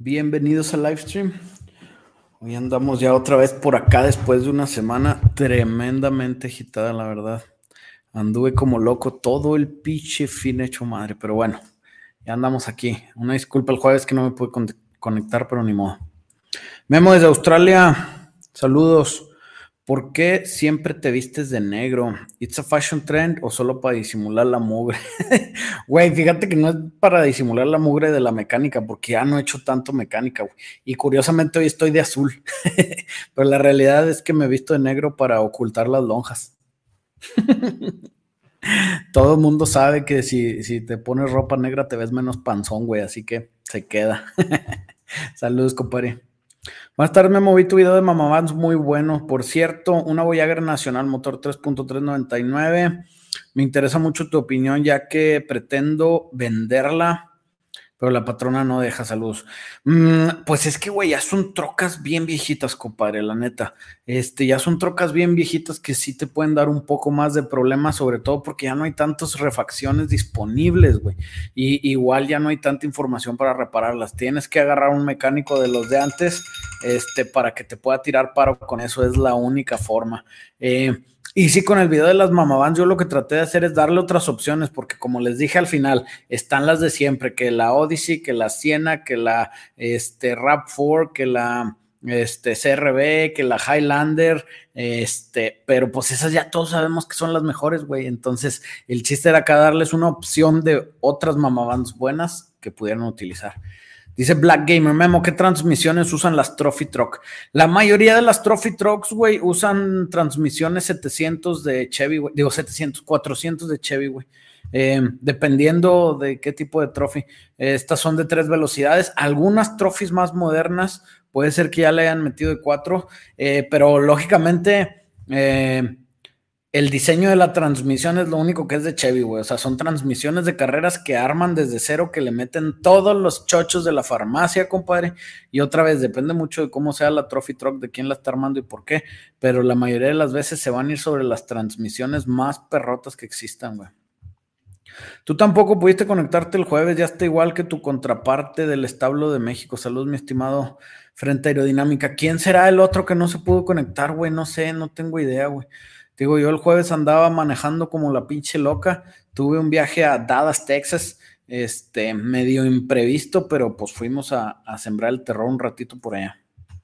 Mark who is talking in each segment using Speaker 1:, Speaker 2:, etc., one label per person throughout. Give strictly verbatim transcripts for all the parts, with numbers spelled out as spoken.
Speaker 1: Bienvenidos al livestream. Hoy andamos ya otra vez por acá después de una semana tremendamente agitada, la verdad. Anduve como loco todo el pinche fin hecho madre, pero bueno, ya andamos aquí. Una disculpa el jueves que no me pude con- conectar, pero ni modo. Memo desde Australia, saludos. ¿Por qué siempre te vistes de negro? ¿It's a fashion trend o solo para disimular la mugre? Güey, fíjate que no es para disimular la mugre de la mecánica, porque ya no he hecho tanto mecánica, güey. Y curiosamente hoy estoy de azul. Pero la realidad es que me he visto de negro para ocultar las lonjas. Todo el mundo sabe que si, si te pones ropa negra te ves menos panzón, güey, así que se queda. Saludos, compadre. Más tarde me moví tu video de Mamavans, muy bueno. Por cierto, una Voyager Nacional motor tres punto tres noventa y nueve. Me interesa mucho tu opinión ya que pretendo venderla, pero la patrona no deja. Saludos. Mm, pues es que, güey, ya son trocas bien viejitas, compadre, la neta. Este, ya son trocas bien viejitas que sí te pueden dar un poco más de problemas, sobre todo porque ya no hay tantas refacciones disponibles, güey. Y igual ya no hay tanta información para repararlas. Tienes que agarrar un mecánico de los de antes, este, para que te pueda tirar paro con eso. Es la única forma. Eh, Y sí, con el video de las Mamavans, yo lo que traté de hacer es darle otras opciones, porque como les dije al final, están las de siempre, que la Odyssey, que la Siena, que la este, RAV cuatro, que la este, C R V, que la Highlander, este, pero pues esas ya todos sabemos que son las mejores, güey. Entonces, el chiste era acá darles una opción de otras Mamavans buenas que pudieran utilizar. Dice Black Gamer, Memo, ¿qué transmisiones usan las Trophy Truck? La mayoría de las Trophy Trucks, güey, usan transmisiones setecientos de Chevy, güey. Digo, setecientos, cuatrocientos de Chevy, güey. Eh, dependiendo de qué tipo de Trophy. Eh, estas son de tres velocidades. Algunas Trophies más modernas puede ser que ya le hayan metido de cuatro, eh, pero lógicamente... Eh, el diseño de la transmisión es lo único que es de Chevy, güey. O sea, son transmisiones de carreras que arman desde cero, que le meten todos los chochos de la farmacia, compadre. Y otra vez, depende mucho de cómo sea la Trophy Truck, de quién la está armando y por qué. Pero la mayoría de las veces se van a ir sobre las transmisiones más perrotas que existan, güey. Tú tampoco pudiste conectarte el jueves, ya está igual que tu contraparte del establo de México. Saludos, mi estimado Frente Aerodinámica. ¿Quién será el otro que no se pudo conectar, güey? No sé, no tengo idea, güey. Digo, yo el jueves andaba manejando como la pinche loca. Tuve un viaje a Dallas, Texas, este, medio imprevisto, pero pues fuimos a, a sembrar el terror un ratito por allá.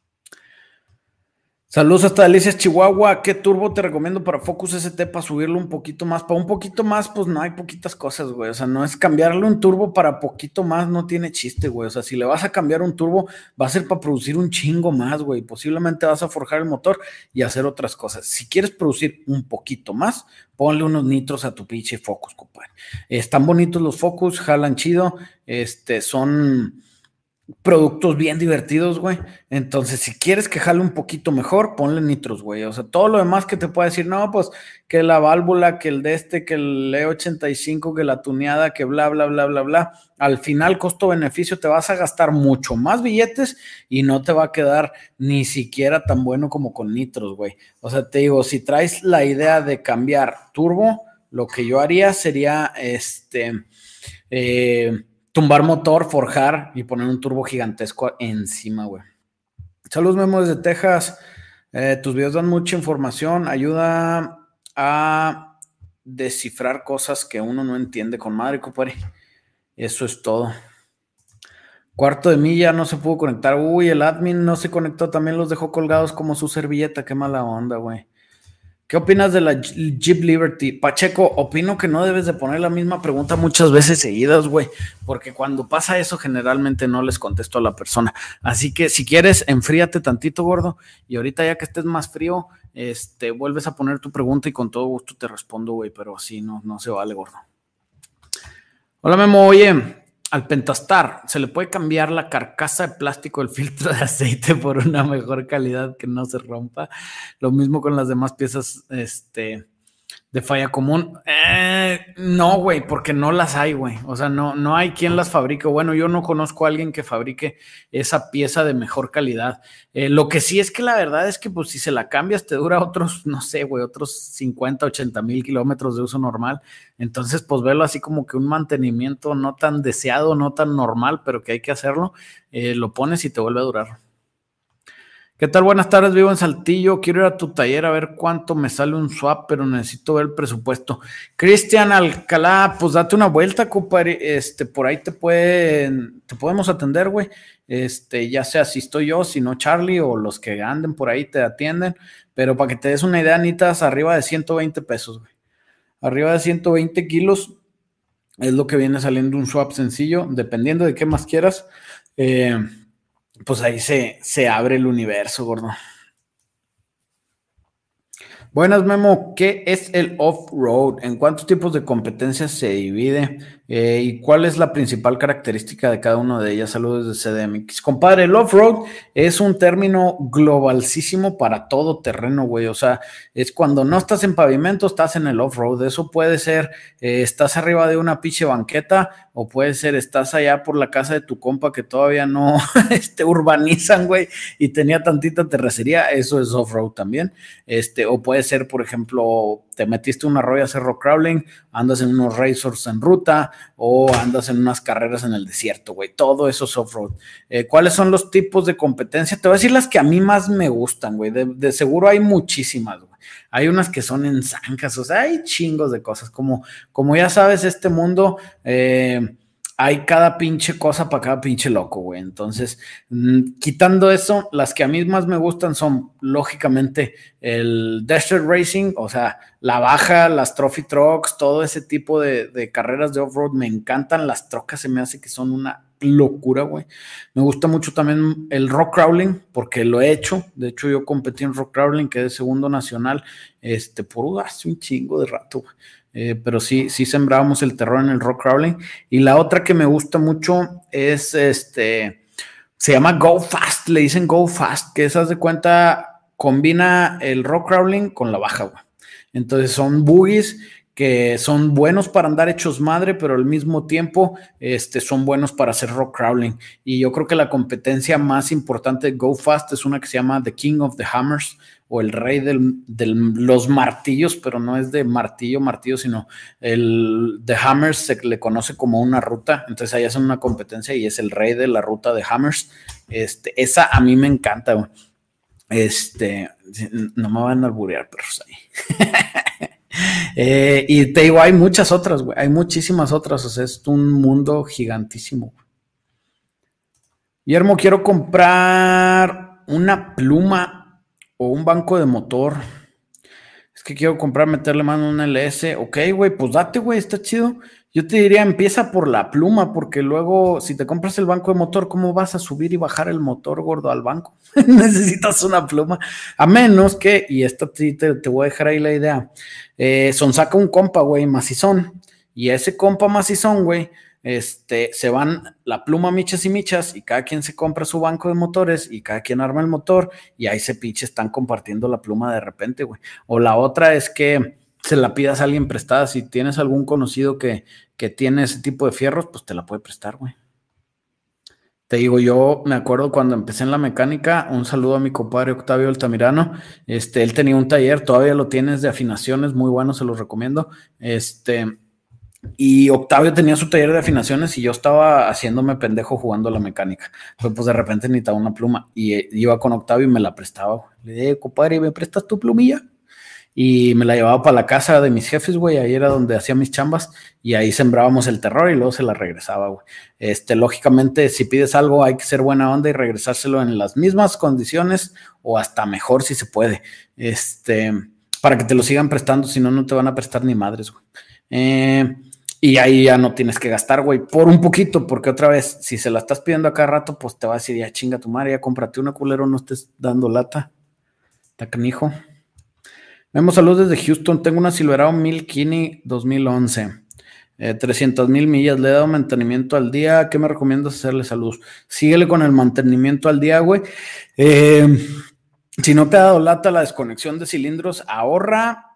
Speaker 1: Saludos hasta Delicias, Chihuahua. ¿Qué turbo te recomiendo para Focus S T para subirlo un poquito más? Para un poquito más, pues no hay poquitas cosas, güey. O sea, no es cambiarle un turbo para poquito más, no tiene chiste, güey. O sea, si le vas a cambiar un turbo, va a ser para producir un chingo más, güey. Posiblemente vas a forjar el motor y hacer otras cosas. Si quieres producir un poquito más, ponle unos nitros a tu pinche Focus, compadre. Están bonitos los Focus, jalan chido, este, son... productos bien divertidos, güey. Entonces, si quieres que jale un poquito mejor, ponle nitros, güey. O sea, todo lo demás que te pueda decir, no, pues que la válvula, que el de este, que el E ochenta y cinco, que la tuneada, que bla, bla, bla, bla, bla. Al final, costo-beneficio, te vas a gastar mucho más billetes y no te va a quedar ni siquiera tan bueno como con nitros, güey. O sea, te digo, si traes la idea de cambiar turbo, lo que yo haría sería, este, eh, tumbar motor, forjar y poner un turbo gigantesco encima, güey. Saludos, Memo desde Texas. Eh, tus videos dan mucha información, ayuda a descifrar cosas que uno no entiende con madre, compadre. Eso es todo. Cuarto de milla, no se pudo conectar. Uy, el admin no se conectó, también los dejó colgados como su servilleta. Qué mala onda, güey. ¿Qué opinas de la Jeep Liberty? Pacheco, opino que no debes de poner la misma pregunta muchas veces seguidas, güey, porque cuando pasa eso generalmente no les contesto a la persona. Así que si quieres, enfríate tantito, gordo, y ahorita ya que estés más frío, este, vuelves a poner tu pregunta y con todo gusto te respondo, güey, pero así no, no se vale, gordo. Hola, Memo, oye, al Pentastar, ¿se le puede cambiar la carcasa de plástico del filtro de aceite por una mejor calidad que no se rompa? Lo mismo con las demás piezas, este, De falla común, eh, no, güey, porque no las hay, güey. O sea, no, no hay quien las fabrique. Bueno, yo no conozco a alguien que fabrique esa pieza de mejor calidad. Eh, lo que sí es que la verdad es que, pues, si se la cambias, te dura otros, no sé, güey, otros cincuenta, ochenta mil kilómetros de uso normal. Entonces, pues, verlo así como que un mantenimiento no tan deseado, no tan normal, pero que hay que hacerlo, eh, lo pones y te vuelve a durar. ¿Qué tal? Buenas tardes, vivo en Saltillo. Quiero ir a tu taller a ver cuánto me sale un swap, pero necesito ver el presupuesto. Cristian Alcalá, pues date una vuelta, compadre. Este, por ahí te pueden, te podemos atender, güey. Este, ya sea si estoy yo, si no Charlie o los que anden por ahí te atienden. Pero para que te des una idea, necesitas arriba de ciento veinte pesos, güey. Arriba de ciento veinte kilos es lo que viene saliendo un swap sencillo, dependiendo de qué más quieras. Eh, Pues ahí se, se abre el universo, gordo. Buenas, Memo. ¿Qué es el off-road? ¿En cuántos tipos de competencias se divide? Eh, ¿Y cuál es la principal característica de cada una de ellas? Saludos de C D M X. Compadre, el off-road es un término globalísimo para todo terreno, güey. O sea, es cuando no estás en pavimento, estás en el off-road. Eso puede ser, eh, estás arriba de una pinche banqueta, o puede ser, estás allá por la casa de tu compa que todavía no este, urbanizan, güey, y tenía tantita terracería. Eso es off-road también. Este, o puede ser, por ejemplo, te metiste una arroyo a hacer rock crawling, andas en unos racers en ruta o andas en unas carreras en el desierto, güey. Todo eso es off-road. Eh, ¿Cuáles son los tipos de competencia? Te voy a decir las que a mí más me gustan, güey. De, de seguro hay muchísimas, güey. Hay unas que son en zancas, o sea, hay chingos de cosas. Como, como ya sabes, este mundo... Eh, hay cada pinche cosa para cada pinche loco, güey. Entonces, mmm, quitando eso, las que a mí más me gustan son, lógicamente, el Desert Racing, o sea, la baja, las Trophy Trucks, todo ese tipo de, de carreras de off-road. Me encantan las trocas, se me hace que son una locura, güey. Me gusta mucho también el rock crawling, porque lo he hecho. De hecho, yo competí en rock crawling, quedé segundo nacional, este, por hace un chingo de rato, güey. Eh, pero sí, sí sembrábamos el terror en el rock crawling. Y la otra que me gusta mucho es este, se llama Go Fast, le dicen Go Fast, que esas de cuenta combina el rock crawling con la baja, güey. Entonces son buggies que son buenos para andar hechos madre, pero al mismo tiempo este, son buenos para hacer rock crawling. Y yo creo que la competencia más importante de Go Fast es una que se llama The King of the Hammers, o el rey de los martillos, pero no es de martillo, martillo, sino el de Hammers se le conoce como una ruta. Entonces ahí hacen una competencia y es el rey de la ruta de Hammers. Este, esa a mí me encanta, güey. Este, no me van a alburear, perros ahí. eh, y te digo, hay muchas otras, güey. Hay muchísimas otras. O sea, es un mundo gigantísimo. Guillermo, quiero comprar una pluma o un banco de motor. Es que quiero comprar, meterle mano a un L S. Ok, güey, pues date, güey, está chido. Yo te diría, empieza por la pluma, porque luego, si te compras el banco de motor, ¿cómo vas a subir y bajar el motor, gordo, al banco? Necesitas una pluma. A menos que, y esto te, te, te voy a dejar ahí la idea, eh, son saca un compa, güey, macizón. Y a ese compa macizón, güey, Este, se van la pluma michas y michas y cada quien se compra su banco de motores y cada quien arma el motor y ahí se pinche están compartiendo la pluma de repente, güey. O la otra es que se la pidas a alguien prestada. Si tienes algún conocido que, que tiene ese tipo de fierros, pues te la puede prestar, güey. Te digo, yo me acuerdo cuando empecé en la mecánica, un saludo a mi compadre Octavio Altamirano. Este, él tenía un taller, todavía lo tienes, de afinaciones, muy bueno, se los recomiendo. Este... Y Octavio tenía su taller de afinaciones y yo estaba haciéndome pendejo jugando a la mecánica. Pues, pues de repente necesitaba una pluma y eh, iba con Octavio y me la prestaba. Le dije, compadre, ¿me prestas tu plumilla? Y me la llevaba para la casa de mis jefes, güey. Ahí era donde hacía mis chambas y ahí sembrábamos el terror y luego se la regresaba, güey. Este, lógicamente, si pides algo, hay que ser buena onda y regresárselo en las mismas condiciones o hasta mejor si se puede. Este, para que te lo sigan prestando, si no, no te van a prestar ni madres, güey. Eh, y ahí ya no tienes que gastar, güey, por un poquito, porque otra vez, si se la estás pidiendo a cada rato, pues te va a decir, ya chinga tu madre, ya cómprate una, culero, no estés dando lata. Está canijo. Vemos saludos desde Houston. Tengo una Silverado mil Kini dos mil once. Eh, trescientas mil millas. Le he dado mantenimiento al día. ¿Qué me recomiendas hacerle? Saludos. Síguele con el mantenimiento al día, güey. Eh, si no te ha dado lata la desconexión de cilindros, ahorra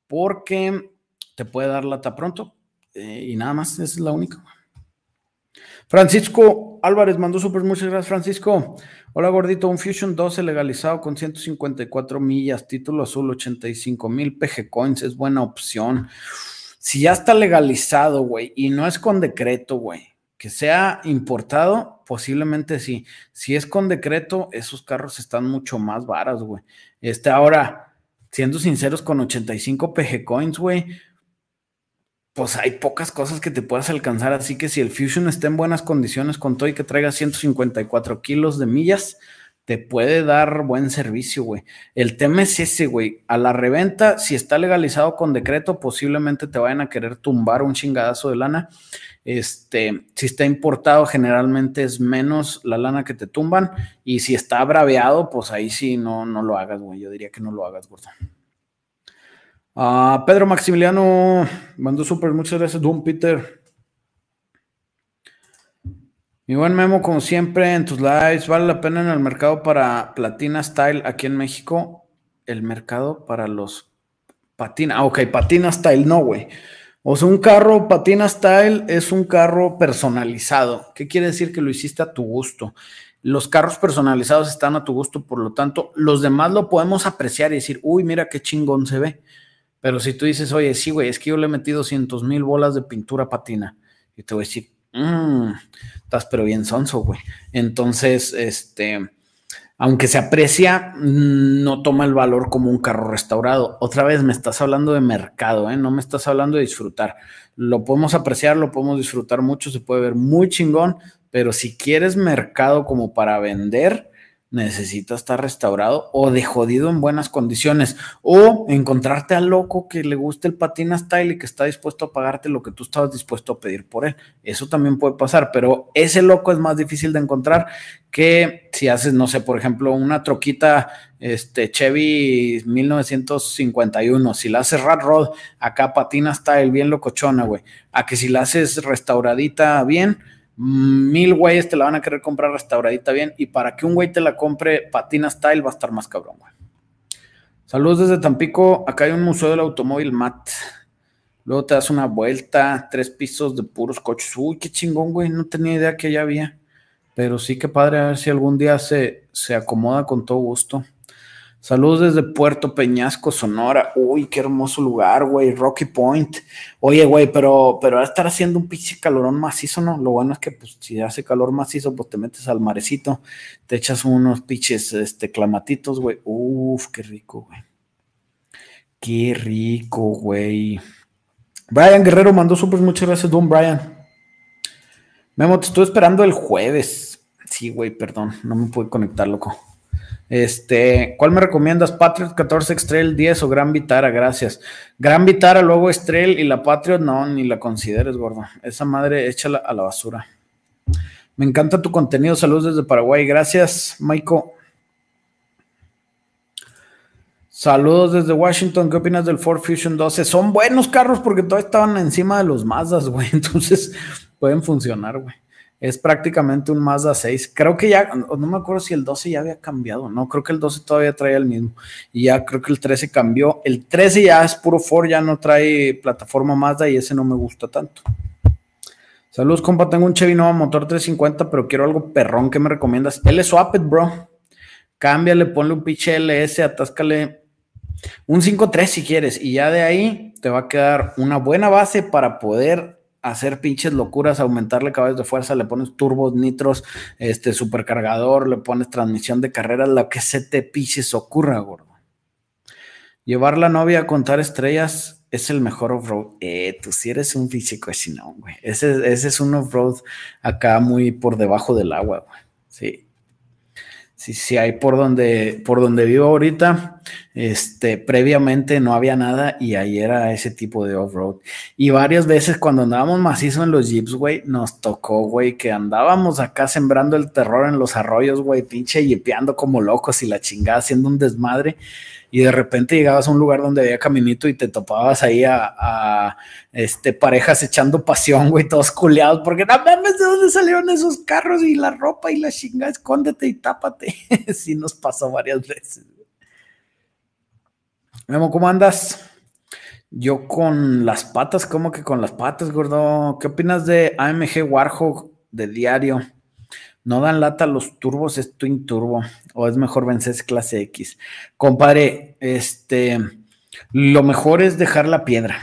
Speaker 1: porque te puede dar lata pronto eh, y nada más, esa es la única. Francisco Álvarez mandó súper, muchas gracias, Francisco. Hola, gordito, un Fusion doce legalizado con ciento cincuenta y cuatro millas, título azul, ochenta y cinco mil P G Coins, es buena opción. Si ya está legalizado, güey, y no es con decreto, güey, que sea importado, posiblemente sí. Si es con decreto, esos carros están mucho más varas, güey. Este, ahora, siendo sinceros, con ochenta y cinco P G Coins, güey, pues hay pocas cosas que te puedas alcanzar, así que si el Fusion está en buenas condiciones con todo y que traiga ciento cincuenta y cuatro kilos de millas, te puede dar buen servicio, güey. El tema es ese, güey. A la reventa, si está legalizado con decreto, posiblemente te vayan a querer tumbar un chingadazo de lana. Este, si está importado, generalmente es menos la lana que te tumban. Y si está braveado, pues ahí sí no, no lo hagas, güey. Yo diría que no lo hagas, gordo. Uh, Pedro Maximiliano mandó súper, muchas gracias, Doom Peter. Mi buen Memo, como siempre, en tus lives, ¿vale la pena en el mercado para Platina Style aquí en México? El mercado para los Patina, ah, ok, Patina Style, no, güey. O sea, un carro Patina Style es un carro personalizado. ¿Qué quiere decir? Que lo hiciste a tu gusto. Los carros personalizados están a tu gusto, por lo tanto, los demás lo podemos apreciar y decir, uy, mira qué chingón se ve. Pero si tú dices, oye, sí, güey, es que yo le he metido doscientos mil bolas de pintura patina, y te voy a decir, mmm, estás pero bien sonso, güey. Entonces, este, aunque se aprecia, no toma el valor como un carro restaurado. Otra vez me estás hablando de mercado, ¿eh? No me estás hablando de disfrutar. Lo podemos apreciar, lo podemos disfrutar mucho, se puede ver muy chingón, pero si quieres mercado como para vender, necesita estar restaurado o de jodido en buenas condiciones, o encontrarte al loco que le guste el Patina Style y que está dispuesto a pagarte lo que tú estabas dispuesto a pedir por él. Eso también puede pasar, pero ese loco es más difícil de encontrar que si haces, no sé, por ejemplo, una troquita este, Chevy mil novecientos cincuenta y uno, si la haces Rat Rod, acá Patina Style, bien locochona, güey, a que si la haces restauradita bien, mil güeyes te la van a querer comprar restauradita bien, y para que un güey te la compre Patina Style va a estar más cabrón, güey. Saludos desde Tampico, acá hay un museo del automóvil M A T, luego te das una vuelta, tres pisos de puros coches, uy, qué chingón, güey, no tenía idea que ya había, pero sí que padre, a ver si algún día se, se acomoda con todo gusto. Saludos desde Puerto Peñasco, Sonora. Uy, qué hermoso lugar, güey. Rocky Point. Oye, güey, pero, pero va a estar haciendo un pinche calorón macizo, ¿no? Lo bueno es que, pues, si hace calor macizo, pues te metes al marecito, te echas unos pinches, este, clamatitos, güey. Uf, qué rico, güey. Qué rico, güey. Brian Guerrero mandó súper, muchas gracias, don Brian. Memo, te estoy esperando el jueves. Sí, güey, perdón, no me pude conectar, loco. Este, ¿cuál me recomiendas? Patriot catorce X-Trail diez o Gran Vitara, gracias. Gran Vitara, luego X-Trail y la Patriot, no, ni la consideres, gordo. Esa madre, échala a la basura. Me encanta tu contenido, saludos desde Paraguay, gracias, Maiko. Saludos desde Washington, ¿qué opinas del Ford Fusion doce? Son buenos carros porque todavía estaban encima de los Mazdas, güey, entonces pueden funcionar, güey. Es prácticamente un Mazda seis. Creo que ya, no me acuerdo si el doce ya había cambiado, no, creo que el doce todavía traía el mismo. Y ya creo que el trece cambió. El trece ya es puro Ford, ya no trae plataforma Mazda y ese no me gusta tanto. Saludos, compa, tengo un Chevy Nova motor trescientos cincuenta, pero quiero algo perrón, ¿qué me recomiendas? L-Swap it, bro. Cámbiale, ponle un pinche L S, atáscale un cinco tres si quieres, y ya de ahí te va a quedar una buena base para poder hacer pinches locuras, aumentarle caballos de fuerza, le pones turbos, nitros, este supercargador, le pones transmisión de carreras, lo que se te pinches ocurra, gordo. Llevar la novia a contar estrellas es el mejor off-road. Eh, tú sí eres un físico así, no, güey. Ese, ese es un off-road acá muy por debajo del agua, güey. Sí. Sí, sí, hay por donde, por donde vivo ahorita, este, previamente no había nada y ahí era ese tipo de off-road. Y varias veces cuando andábamos macizo en los jeeps, güey, nos tocó, güey, que andábamos acá sembrando el terror en los arroyos, güey, pinche yipeando como locos y la chingada haciendo un desmadre. Y de repente llegabas a un lugar donde había caminito y te topabas ahí a, a este, parejas echando pasión, güey, todos culeados, porque no mames, ¿de dónde salieron esos carros? Y la ropa y la chingada, escóndete y tápate. Sí nos pasó varias veces. Memo, ¿cómo andas? Yo con las patas, ¿cómo que con las patas, gordo? ¿Qué opinas de A M G Warhawk de diario? No dan lata los turbos, es Twin Turbo. O es mejor vencer clase X. Compadre, este, lo mejor es dejar la piedra.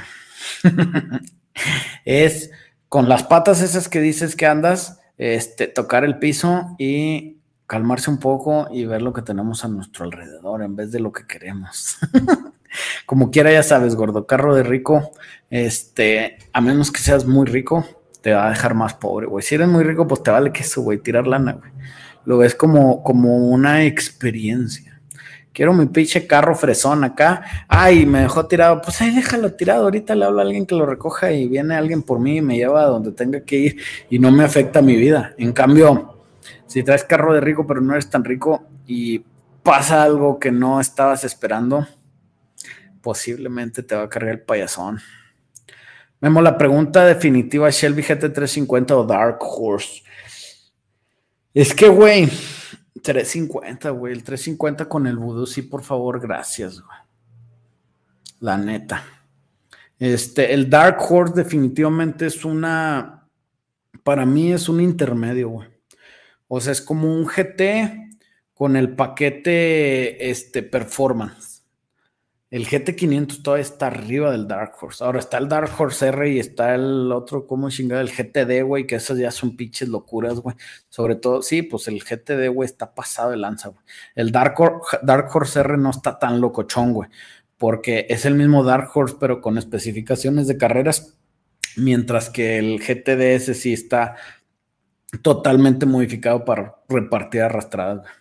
Speaker 1: Es con las patas esas que dices que andas, este, tocar el piso y calmarse un poco y ver lo que tenemos a nuestro alrededor en vez de lo que queremos. Como quiera, ya sabes, gordo, carro de rico, este, a menos que seas muy rico, te va a dejar más pobre, güey. Si eres muy rico, pues te vale queso, güey, tirar lana, güey. Lo ves como, como una experiencia. Quiero mi pinche carro fresón acá. Ay, me dejó tirado. Pues ahí déjalo tirado. Ahorita le hablo a alguien que lo recoja y viene alguien por mí y me lleva a donde tenga que ir y no me afecta mi vida. En cambio, si traes carro de rico pero no eres tan rico y pasa algo que no estabas esperando, posiblemente te va a cargar el payasón. Memo, la pregunta definitiva, Shelby G T trescientos cincuenta o Dark Horse. Es que, güey, trescientos cincuenta, güey, el trescientos cincuenta con el Voodoo, sí, por favor, gracias, güey. La neta. Este, el Dark Horse definitivamente es una, para mí es un intermedio, güey. O sea, es como un G T con el paquete, este, performance. El G T quinientos todavía está arriba del Dark Horse. Ahora está el Dark Horse R y está el otro, ¿cómo chingada? El G T D, güey, que esas ya son pinches locuras, güey. Sobre todo, sí, pues el G T D, güey, está pasado de lanza, güey. El Dark, Dark Horse R no está tan locochón, güey, porque es el mismo Dark Horse, pero con especificaciones de carreras, mientras que el G T D ese sí está totalmente modificado para repartir arrastradas, güey.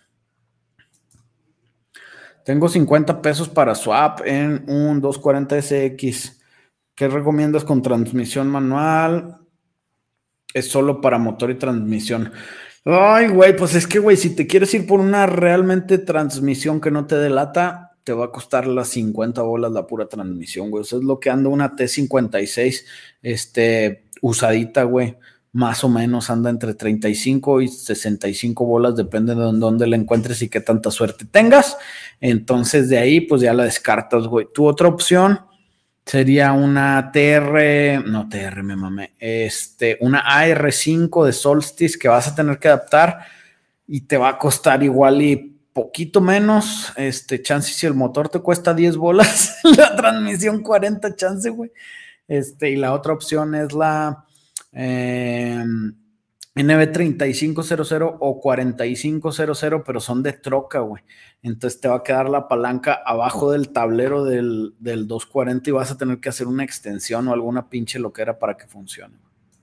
Speaker 1: Tengo cincuenta pesos para swap en un doscientos cuarenta S X. ¿Qué recomiendas con transmisión manual? Es solo para motor y transmisión. Ay, güey, pues es que, güey, si te quieres ir por una realmente transmisión que no te delata, te va a costar las cincuenta bolas la pura transmisión, güey. Eso es lo que anda una T cincuenta y seis, este, usadita, güey. Más o menos anda entre treinta y cinco y sesenta y cinco bolas, depende de dónde la encuentres y qué tanta suerte tengas. Entonces de ahí pues ya la descartas, güey. Tu otra opción sería una T R, no T R, me mamé, este, una A R cinco de Solstice que vas a tener que adaptar y te va a costar igual y poquito menos, este, chance si el motor te cuesta diez bolas, la transmisión cuarenta, chance, güey. Este, y la otra opción es la Eh, N B treinta y cinco cero cero o cuarenta y cinco cero cero, pero son de troca, güey. Entonces te va a quedar la palanca abajo del tablero del, del doscientos cuarenta y vas a tener que hacer una extensión o alguna pinche loquera para que funcione.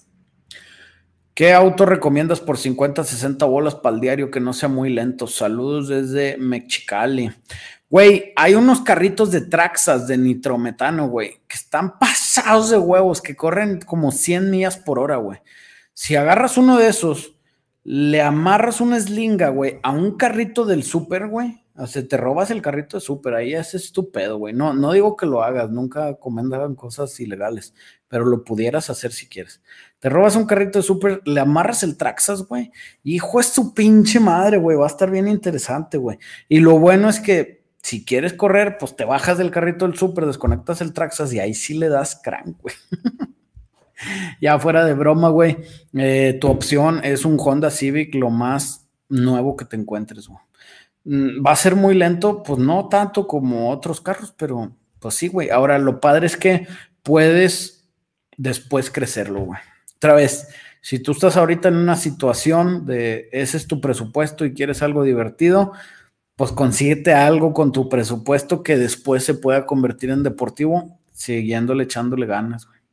Speaker 1: ¿Qué auto recomiendas por cincuenta, sesenta bolas para el diario que no sea muy lento? Saludos desde Mexicali. Güey, hay unos carritos de Traxxas de nitrometano, güey, que están pasados de huevos, que corren como cien millas por hora, güey. Si agarras uno de esos, le amarras una slinga, güey, a un carrito del súper, güey, o sea, te robas el carrito de súper, ahí es estúpido, güey. No, no digo que lo hagas, nunca comentan cosas ilegales, pero lo pudieras hacer si quieres. Te robas un carrito de súper, le amarras el Traxxas, güey, hijo es su pinche madre, güey, va a estar bien interesante, güey. Y lo bueno es que si quieres correr, pues te bajas del carrito del súper, desconectas el Traxxas y ahí sí le das crank, güey. Ya fuera de broma, güey, eh, tu opción es un Honda Civic, lo más nuevo que te encuentres, güey. ¿Va a ser muy lento? Pues no tanto como otros carros, pero pues sí, güey. Ahora, lo padre es que puedes después crecerlo, güey. Otra vez, si tú estás ahorita en una situación de ese es tu presupuesto y quieres algo divertido, pues consíguete algo con tu presupuesto que después se pueda convertir en deportivo, siguiéndole, echándole ganas, güey.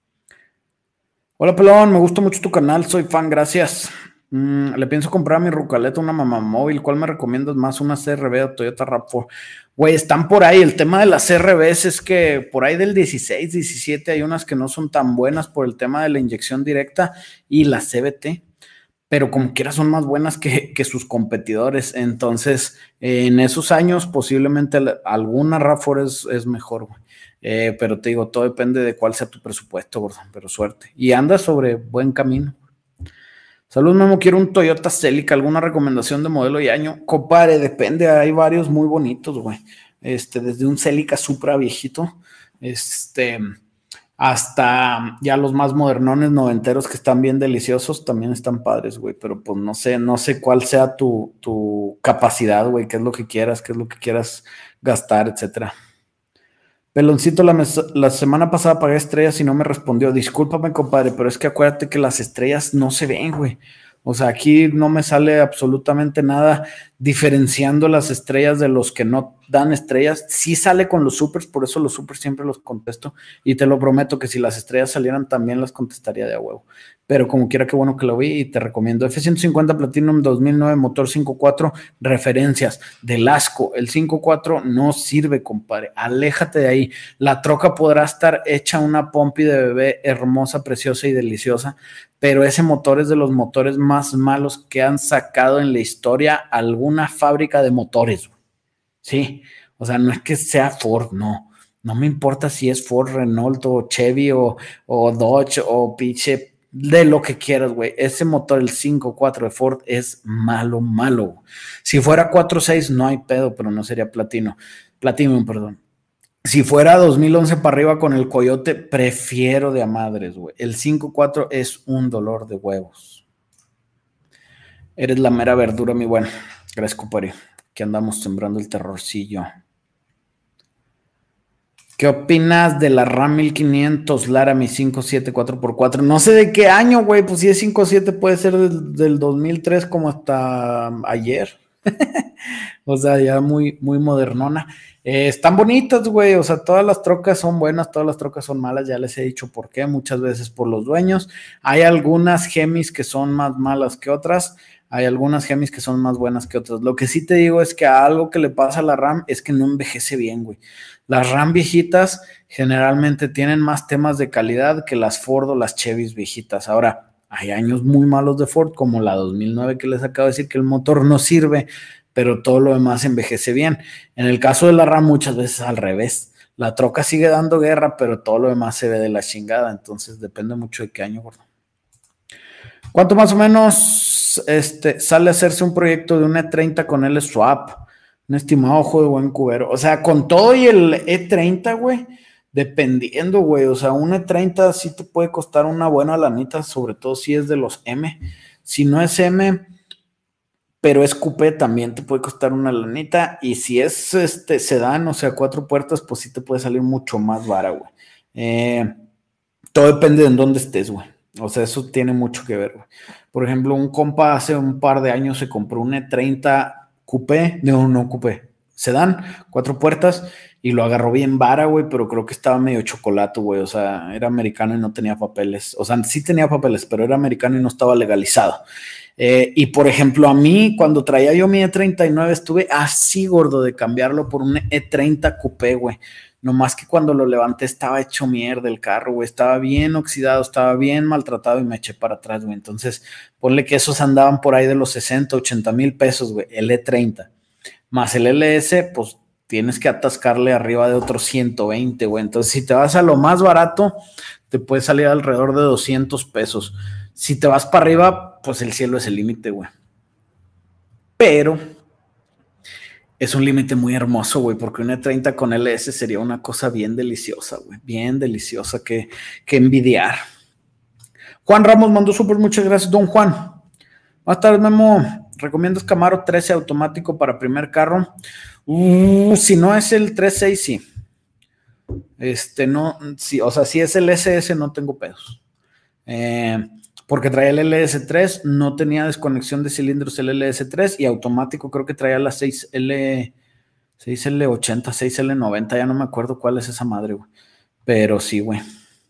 Speaker 1: Hola, pelón, me gusta mucho tu canal, soy fan, gracias. Mm, le pienso comprar a mi rucaleta una mamá móvil. ¿Cuál me recomiendas más? ¿Una C R V o Toyota RAV cuatro? Güey, están por ahí. El tema de las C R Vs es que por ahí del dieciséis, diecisiete hay unas que no son tan buenas por el tema de la inyección directa y la C V T, pero como quiera son más buenas que, que sus competidores. Entonces, eh, en esos años posiblemente alguna RAV cuatro es, es mejor, güey. Eh, pero te digo, todo depende de cuál sea tu presupuesto, gordo, pero suerte. Y anda sobre buen camino. Salud, Memo, quiero un Toyota Celica, ¿alguna recomendación de modelo y año? Compadre, depende, hay varios muy bonitos, güey. Este, desde un Celica Supra viejito este, hasta ya los más modernones noventeros que están bien deliciosos, también están padres, güey, pero pues no sé, no sé cuál sea tu, tu capacidad, güey, qué es lo que quieras, qué es lo que quieras gastar, etcétera. Peloncito, la, mes- la semana pasada pagué estrellas y no me respondió. Discúlpame, compadre, pero es que acuérdate que las estrellas no se ven, güey. O sea, aquí no me sale absolutamente nada diferenciando las estrellas de los que no dan estrellas. Sí sale con los supers, por eso los supers siempre los contesto. Y te lo prometo que si las estrellas salieran también las contestaría de a huevo. Pero como quiera, qué bueno que lo vi y te recomiendo. F ciento cincuenta Platinum dos mil nueve, motor cinco cuatro, referencias del asco. El cinco cuatro no sirve, compadre. Aléjate de ahí. La troca podrá estar hecha una pompi de bebé hermosa, preciosa y deliciosa, pero ese motor es de los motores más malos que han sacado en la historia alguna fábrica de motores. Sí, o sea, no es que sea Ford, no. No me importa si es Ford, Renault o Chevy o, o Dodge o pinche de lo que quieras, güey. Ese motor, el cinco cuatro de Ford, es malo, malo. Si fuera cuatro seis, no hay pedo, pero no sería platino. Platinum, perdón. Si fuera dos mil once para arriba con el Coyote, prefiero de a madres, güey. El cinco cuatro es un dolor de huevos. Eres la mera verdura, mi buen. Gracias, compadre. Que andamos sembrando el terrorcillo. ¿Qué opinas de la RAM mil quinientos Laramie cinco siete cuatro por cuatro? No sé de qué año, güey. Pues si es cinco siete puede ser del, del dos mil tres como hasta ayer. O sea, ya muy, muy modernona. Eh, están bonitas, güey. O sea, todas las trocas son buenas, todas las trocas son malas. Ya les he dicho por qué. Muchas veces por los dueños. Hay algunas Gemis que son más malas que otras. Hay algunas Gemis que son más buenas que otras. Lo que sí te digo es que a algo que le pasa a la RAM es que no envejece bien, güey. Las RAM viejitas generalmente tienen más temas de calidad que las Ford o las Chevys viejitas. Ahora, hay años muy malos de Ford, como la dos mil nueve que les acabo de decir que el motor no sirve, pero todo lo demás envejece bien. En el caso de la RAM, muchas veces al revés. La troca sigue dando guerra, pero todo lo demás se ve de la chingada. Entonces, depende mucho de qué año, gordo. ¿Cuánto más o menos este, sale a hacerse un proyecto de un E treinta con el swap? Un estimado ojo de buen cubero. O sea, con todo y el E treinta, güey, dependiendo, güey. O sea, un E treinta sí te puede costar una buena lanita, sobre todo si es de los M. Si no es M, pero es coupé, también te puede costar una lanita. Y si es este sedán, o sea, cuatro puertas, pues sí te puede salir mucho más vara, güey. Eh, todo depende de en dónde estés, güey. O sea, eso tiene mucho que ver, güey. Por ejemplo, un compa hace un par de años se compró un E treinta coupé, no, no coupé, sedán, cuatro puertas, y lo agarró bien vara, güey, pero creo que estaba medio chocolato, güey. O sea, era americano y no tenía papeles. O sea, sí tenía papeles, pero era americano y no estaba legalizado. Eh, y por ejemplo, a mí, cuando traía yo mi E treinta y nueve, estuve así gordo de cambiarlo por un E treinta coupé, güey. No más que cuando lo levanté estaba hecho mierda el carro, güey. Estaba bien oxidado, estaba bien maltratado y me eché para atrás, güey. Entonces, ponle que esos andaban por ahí de los sesenta, ochenta mil pesos, güey, el E treinta. Más el L S, pues tienes que atascarle arriba de otros ciento veinte, güey. Entonces, si te vas a lo más barato, te puede salir alrededor de doscientos pesos. Si te vas para arriba, pues el cielo es el límite, güey. Pero es un límite muy hermoso, güey, porque un E treinta con L S sería una cosa bien deliciosa, güey. Bien deliciosa que, que envidiar. Juan Ramos mandó súper, muchas gracias, don Juan. Más tarde, Memo, ¿recomiendas Camaro trece automático para primer carro? Uh, si no es el tres seis, sí. Este, no, sí, o sea, si es el S S, no tengo pedos. Eh, porque traía el L S tres, no tenía desconexión de cilindros el L S tres y automático creo que traía la seis L, seis L ochenta, seis L noventa, ya no me acuerdo cuál es esa madre, güey. Pero sí, güey.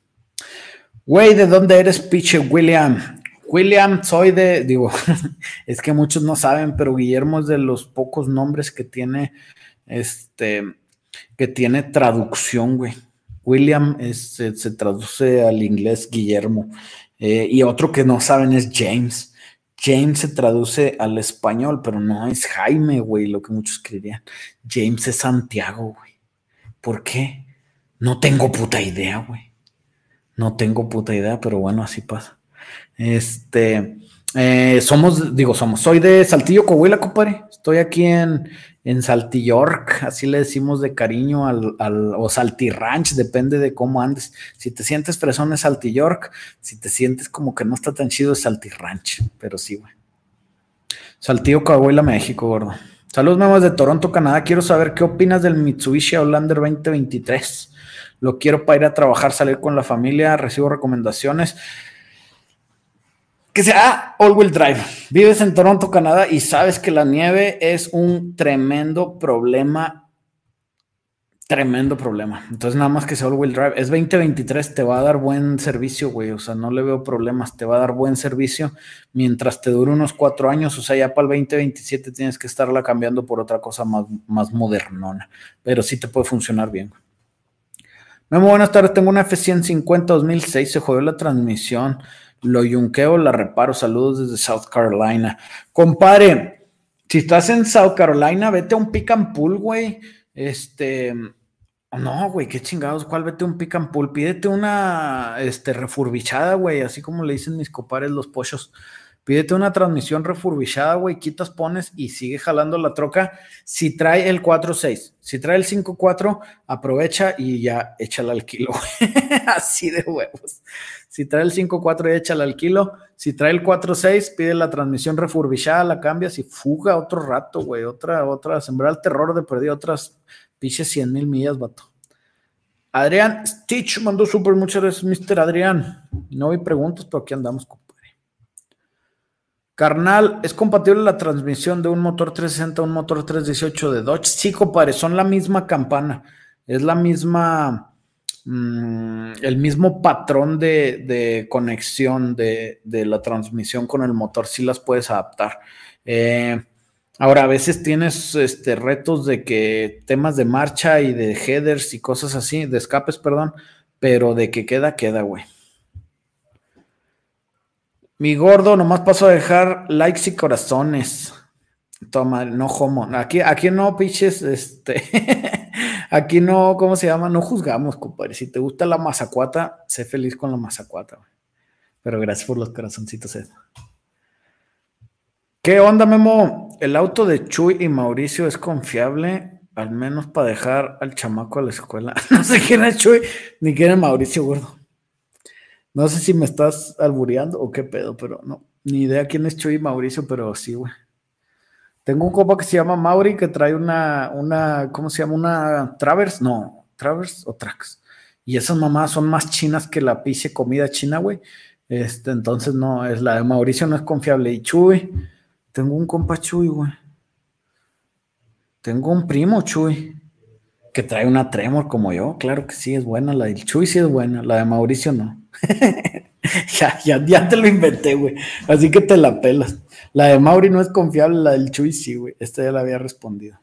Speaker 1: Güey, ¿de dónde eres, pinche William? William, soy de, digo, es que muchos no saben, pero Guillermo es de los pocos nombres que tiene, este, que tiene traducción, güey. William es, se, se traduce al inglés Guillermo. Eh, y otro que no saben es James. James se traduce al español, pero no es Jaime, güey, lo que muchos creerían. James es Santiago, güey. ¿Por qué? No tengo puta idea, güey. No tengo puta idea, pero bueno, así pasa. Este, eh, somos, digo, somos, soy de Saltillo, Coahuila, compadre. Estoy aquí en, en Saltilyork, así le decimos de cariño al, al o Saltirranch, depende de cómo andes. Si te sientes fresón es Saltilyork, si te sientes como que no está tan chido es Saltirranch, pero sí, güey. Saltillo, Coahuila, México, gordo. Saludos, Memo, desde Toronto, Canadá. Quiero saber qué opinas del Mitsubishi Outlander veinte veintitrés. Lo quiero para ir a trabajar, salir con la familia, recibo recomendaciones. Que sea all-wheel drive. Vives en Toronto, Canadá, y sabes que la nieve es un tremendo problema. Tremendo problema. Entonces, nada más que sea all-wheel drive. Es veinte veintitrés, te va a dar buen servicio, güey. O sea, no le veo problemas. Te va a dar buen servicio mientras te dure unos cuatro años. O sea, ya para el veinte veintisiete tienes que estarla cambiando por otra cosa más, más modernona. Pero sí te puede funcionar bien. Muy buenas tardes. Tengo una F ciento cincuenta dos mil seis. Se jodió la transmisión. Lo yunqueo, la reparo. Saludos desde South Carolina. Compadre, si estás en South Carolina, vete a un pick and pull, güey. Este, no, güey, qué chingados, ¿cuál? Vete a un pick and pull, pídete una, este, refurbishada, güey, así como le dicen mis compadres los pochos, pídete una transmisión refurbishada, güey, quitas, pones y sigue jalando la troca. Si trae el cuatro seis, si trae el cinco cuatro, aprovecha y ya échala al kilo, güey. Así de huevos. Si trae el cinco cuatro, échala al kilo. Si trae el cuatro seis, pide la transmisión refurbishada, la cambias y fuga otro rato, güey. Otra, otra, sembrar el terror de perder otras piches cien mil millas, vato. Adrián Stitch mandó súper, muchas gracias, mister Adrián. No hay preguntas, pero aquí andamos, compadre. Carnal, ¿es compatible la transmisión de un motor trescientos sesenta a un motor trescientos dieciocho de Dodge? Sí, compadre, son la misma campana. Es la misma... el mismo patrón de, de conexión de, de la transmisión con el motor, sí las puedes adaptar. Eh, ahora, a veces tienes este, retos de que temas de marcha y de headers y cosas así, de escapes, perdón, pero de que queda, queda, güey. Mi gordo, nomás paso a dejar likes y corazones. Toma, no homo. Aquí, aquí no, piches, este... Aquí no, ¿cómo se llama? No juzgamos, compadre. Si te gusta la mazacuata, sé feliz con la mazacuata. Pero gracias por los corazoncitos. Eh. ¿Qué onda, Memo? ¿El auto de Chuy y Mauricio es confiable? Al menos para dejar al chamaco a la escuela. No sé quién es Chuy, ni quién es Mauricio, gordo. No sé si me estás albureando o qué pedo, pero no. Ni idea quién es Chuy y Mauricio, pero sí, güey. Tengo un compa que se llama Mauri que trae una, una, ¿cómo se llama? Una Travers, no, Travers o Trax. Y esas mamás son más chinas que la piche comida china, güey. Este, entonces no, es la de Mauricio no es confiable. Y Chuy, tengo un compa Chuy, güey. Tengo un primo Chuy que trae una Tremor como yo. Claro que sí, es buena. La del Chuy sí es buena, la de Mauricio no. ya, ya, ya te lo inventé, güey. Así que te la pelas. La de Mauri no es confiable, la del Chuy sí, güey. Esta ya la había respondido.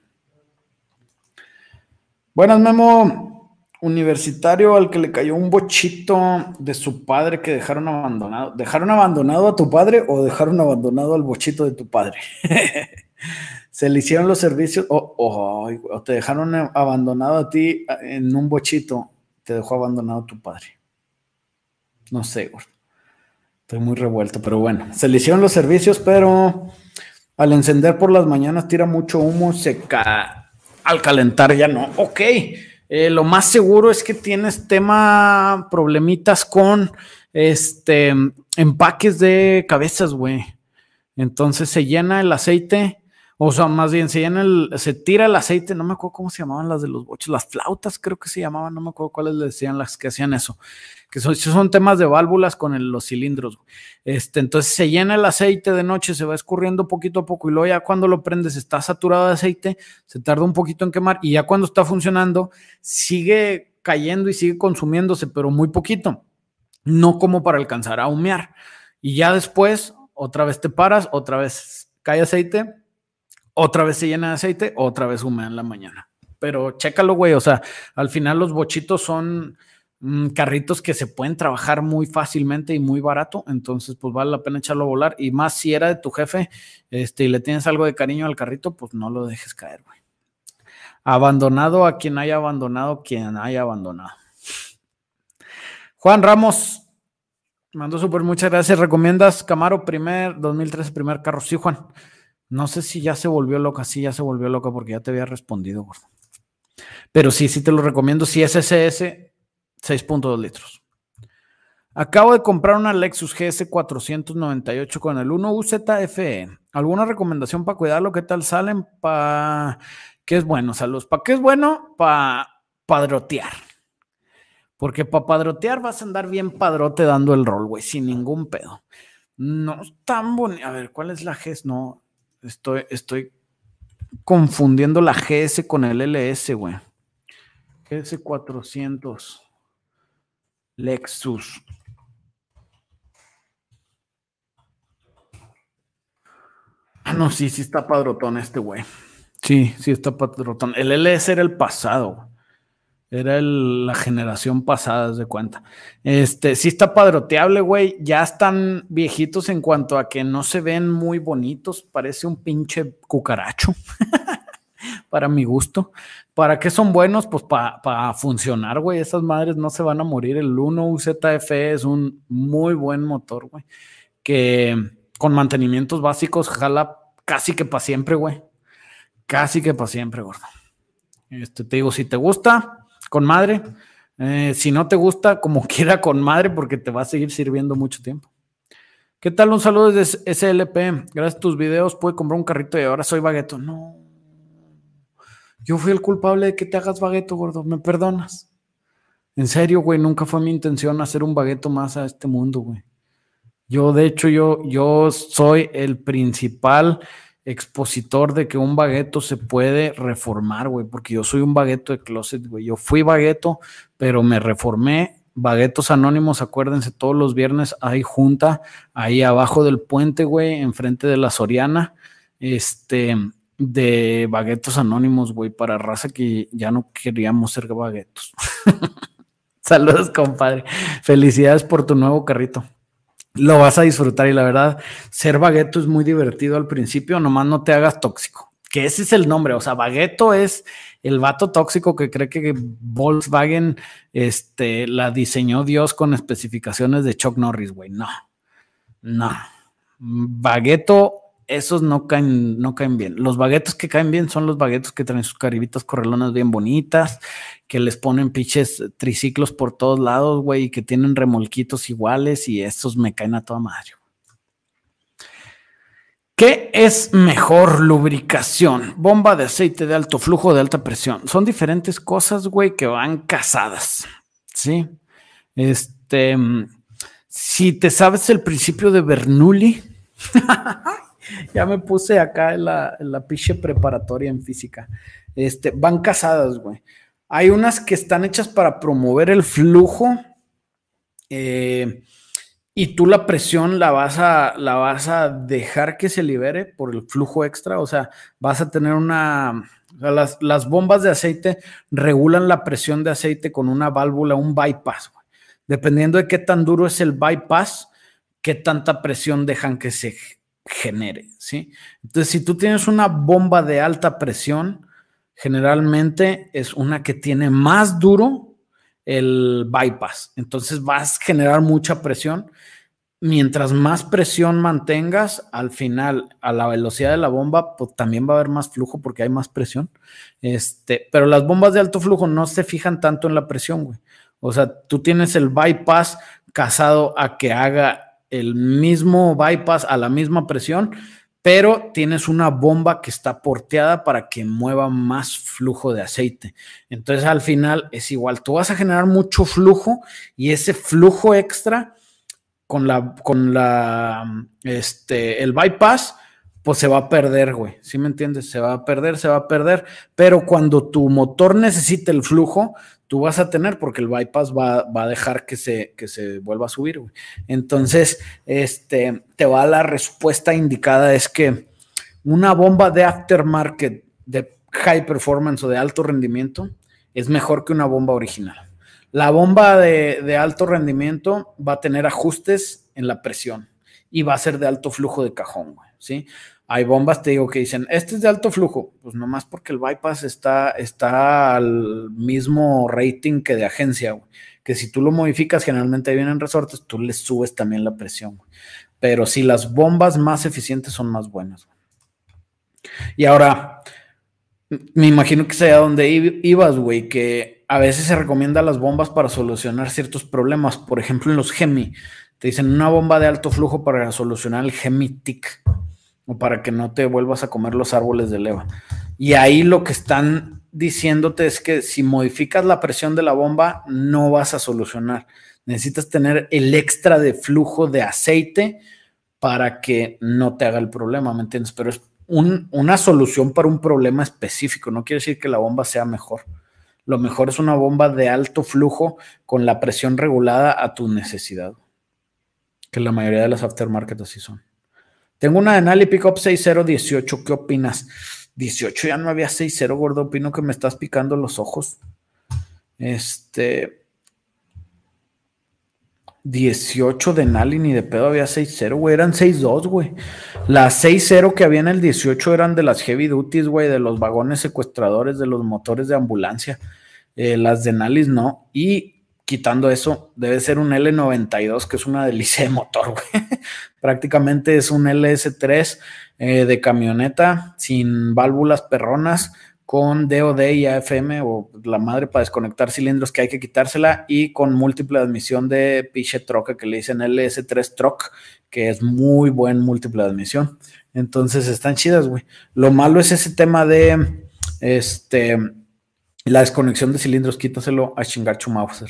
Speaker 1: Buenas, Memo. Universitario al que le cayó un bochito de su padre que dejaron abandonado. ¿Dejaron abandonado a tu padre o dejaron abandonado al bochito de tu padre? Se le hicieron los servicios o, o, o te dejaron abandonado a ti en un bochito. Te dejó abandonado tu padre. No sé, güey. Estoy muy revuelto, pero bueno. Se le hicieron los servicios, pero al encender por las mañanas tira mucho humo, se ca... al calentar ya no. Ok, eh, lo más seguro es que tienes tema, problemitas con este empaques de cabezas, güey. Entonces se llena el aceite, o sea, más bien se llena el, se tira el aceite, no me acuerdo cómo se llamaban las de los boches, las flautas creo que se llamaban, no me acuerdo cuáles le decían las que hacían eso. Que son, son temas de válvulas con el, los cilindros. Este, entonces se llena el aceite de noche, se va escurriendo poquito a poco y luego ya cuando lo prendes está saturado de aceite, se tarda un poquito en quemar y ya cuando está funcionando sigue cayendo y sigue consumiéndose, pero muy poquito, no como para alcanzar a humear. Y ya después otra vez te paras, otra vez cae aceite, otra vez se llena de aceite, otra vez humea en la mañana. Pero chécalo, güey, o sea, al final los bochitos son... carritos que se pueden trabajar muy fácilmente y muy barato, entonces pues vale la pena echarlo a volar, y más si era de tu jefe este, y le tienes algo de cariño al carrito, pues no lo dejes caer, güey. Abandonado a quien haya abandonado, quien haya abandonado. Juan Ramos mandó súper, muchas gracias. ¿Recomiendas Camaro primer dos mil trece primer carro? Sí, Juan. No sé si ya se volvió loca, sí, ya se volvió loca porque ya te había respondido, gordo. Pero sí, sí te lo recomiendo. Si es S S, seis punto dos litros. Acabo de comprar una Lexus G S cuatrocientos noventa y ocho con el uno U Z F E. ¿Alguna recomendación para cuidarlo? ¿Qué tal salen? ¿Para qué es bueno? Saludos. ¿Para qué es bueno? Para padrotear. Porque para padrotear vas a andar bien padrote dando el rol, güey, sin ningún pedo. No es tan bonito. A ver, ¿cuál es la G S? No, estoy, estoy confundiendo la G S con el L S, güey. G S cuatrocientos. Lexus. Ah, no, sí, sí está padrotón este güey. Sí, sí está padrotón. El L S era el pasado. Era el, la generación pasada, haz de cuenta. Este, sí está padroteable, güey. Ya están viejitos en cuanto a que no se ven muy bonitos. Parece un pinche cucaracho. Para mi gusto. ¿Para qué son buenos? Pues para pa funcionar, güey. Esas madres no se van a morir. El uno U Z F E es un muy buen motor, güey. Que con mantenimientos básicos jala casi que para siempre, güey. Casi que para siempre, gordo. Este, te digo, si te gusta, con madre. Eh, si no te gusta, como quiera, con madre, porque te va a seguir sirviendo mucho tiempo. ¿Qué tal? Un saludo desde S L P. Gracias a tus videos pude comprar un carrito y ahora soy bagueto. No. Yo fui el culpable de que te hagas bagueto, gordo. ¿Me perdonas? En serio, güey, nunca fue mi intención hacer un bagueto más a este mundo, güey. Yo, de hecho, yo, yo soy el principal expositor de que un bagueto se puede reformar, güey, porque yo soy un bagueto de closet, güey. Yo fui bagueto, pero me reformé. Baguetos Anónimos, acuérdense, todos los viernes hay junta ahí abajo del puente, güey, enfrente de la Soriana, este, de Baguetos Anónimos, güey, para raza que ya no queríamos ser baguetos. Saludos, compadre. Felicidades por tu nuevo carrito. Lo vas a disfrutar y la verdad, ser bagueto es muy divertido al principio, nomás no te hagas tóxico, que ese es el nombre, o sea, bagueto es el vato tóxico que cree que Volkswagen este, la diseñó Dios con especificaciones de Chuck Norris, güey, no, no, bagueto, esos no caen, no caen bien. Los baguetos que caen bien son los baguetos que traen sus caribitas correlonas bien bonitas, que les ponen pinches triciclos por todos lados, güey, y que tienen remolquitos iguales, y esos me caen a toda madre. ¿Qué es mejor? Lubricación, bomba de aceite de alto flujo o de alta presión. Son diferentes cosas, güey, que van casadas, ¿sí? Este, si te sabes el principio de Bernoulli, ya me puse acá en la, en la pinche preparatoria en física. Este, van casadas, güey. Hay unas que están hechas para promover el flujo eh, y tú la presión la vas, a, la vas a dejar que se libere por el flujo extra. O sea, vas a tener una... O sea, las, las bombas de aceite regulan la presión de aceite con una válvula, un bypass, güey. Dependiendo de qué tan duro es el bypass, qué tanta presión dejan que se genere, ¿sí? Entonces, si tú tienes una bomba de alta presión, generalmente es una que tiene más duro el bypass. Entonces vas a generar mucha presión. Mientras más presión mantengas, al final, a la velocidad de la bomba, pues también va a haber más flujo porque hay más presión. Este, pero las bombas de alto flujo no se fijan tanto en la presión, güey. O sea, tú tienes el bypass casado a que haga el mismo bypass a la misma presión, pero tienes una bomba que está porteada para que mueva más flujo de aceite. Entonces, al final es igual. Tú vas a generar mucho flujo y ese flujo extra con la, con la, este, el bypass, pues se va a perder, güey. ¿Sí me entiendes? Se va a perder, se va a perder. Pero cuando tu motor necesite el flujo, tú vas a tener, porque el bypass va, va a dejar que se, que se vuelva a subir, güey. Entonces, este, te va a la respuesta indicada, es que una bomba de aftermarket de high performance o de alto rendimiento es mejor que una bomba original. La bomba de, de alto rendimiento va a tener ajustes en la presión y va a ser de alto flujo de cajón, güey, ¿sí? Hay bombas, te digo, que dicen, este es de alto flujo, pues nomás porque el bypass está, está al mismo rating que de agencia, güey, que si tú lo modificas, generalmente vienen resortes, tú le subes también la presión, güey. Pero sí, las bombas más eficientes son más buenas, güey. Y ahora, me imagino que sea donde ibas, güey, que a veces se recomiendan las bombas para solucionar ciertos problemas. Por ejemplo, en los Gemi, te dicen una bomba de alto flujo para solucionar el Gemi-Tic o para que no te vuelvas a comer los árboles de leva. Y ahí lo que están diciéndote es que si modificas la presión de la bomba, no vas a solucionar. Necesitas tener el extra de flujo de aceite para que no te haga el problema, ¿me entiendes? Pero es un, una solución para un problema específico. No quiere decir que la bomba sea mejor. Lo mejor es una bomba de alto flujo con la presión regulada a tu necesidad. Que la mayoría de las aftermarket así son. Tengo una Denali Pickup seis cero dieciocho. ¿Qué opinas? dieciocho ya no había seis cero, gordo. Opino que me estás picando los ojos. Este... dieciocho de Denali, ni de pedo había seis cero, güey, eran seis dos, güey. Las seis cero que había en el dieciocho eran de las heavy duties, güey, de los vagones secuestradores, de los motores de ambulancia. Eh, las Denalis no. Y quitando eso, debe ser un L noventa y dos, que es una delicia de motor, güey. Prácticamente es un L S tres eh, de camioneta, sin válvulas perronas, con D O D y A F M, o la madre para desconectar cilindros que hay que quitársela, y con múltiple admisión de piche troca, que le dicen L S tres Truck, que es muy buen múltiple admisión. Entonces están chidas, güey. Lo malo es ese tema de este, la desconexión de cilindros. Quítaselo a chingar Schumacher.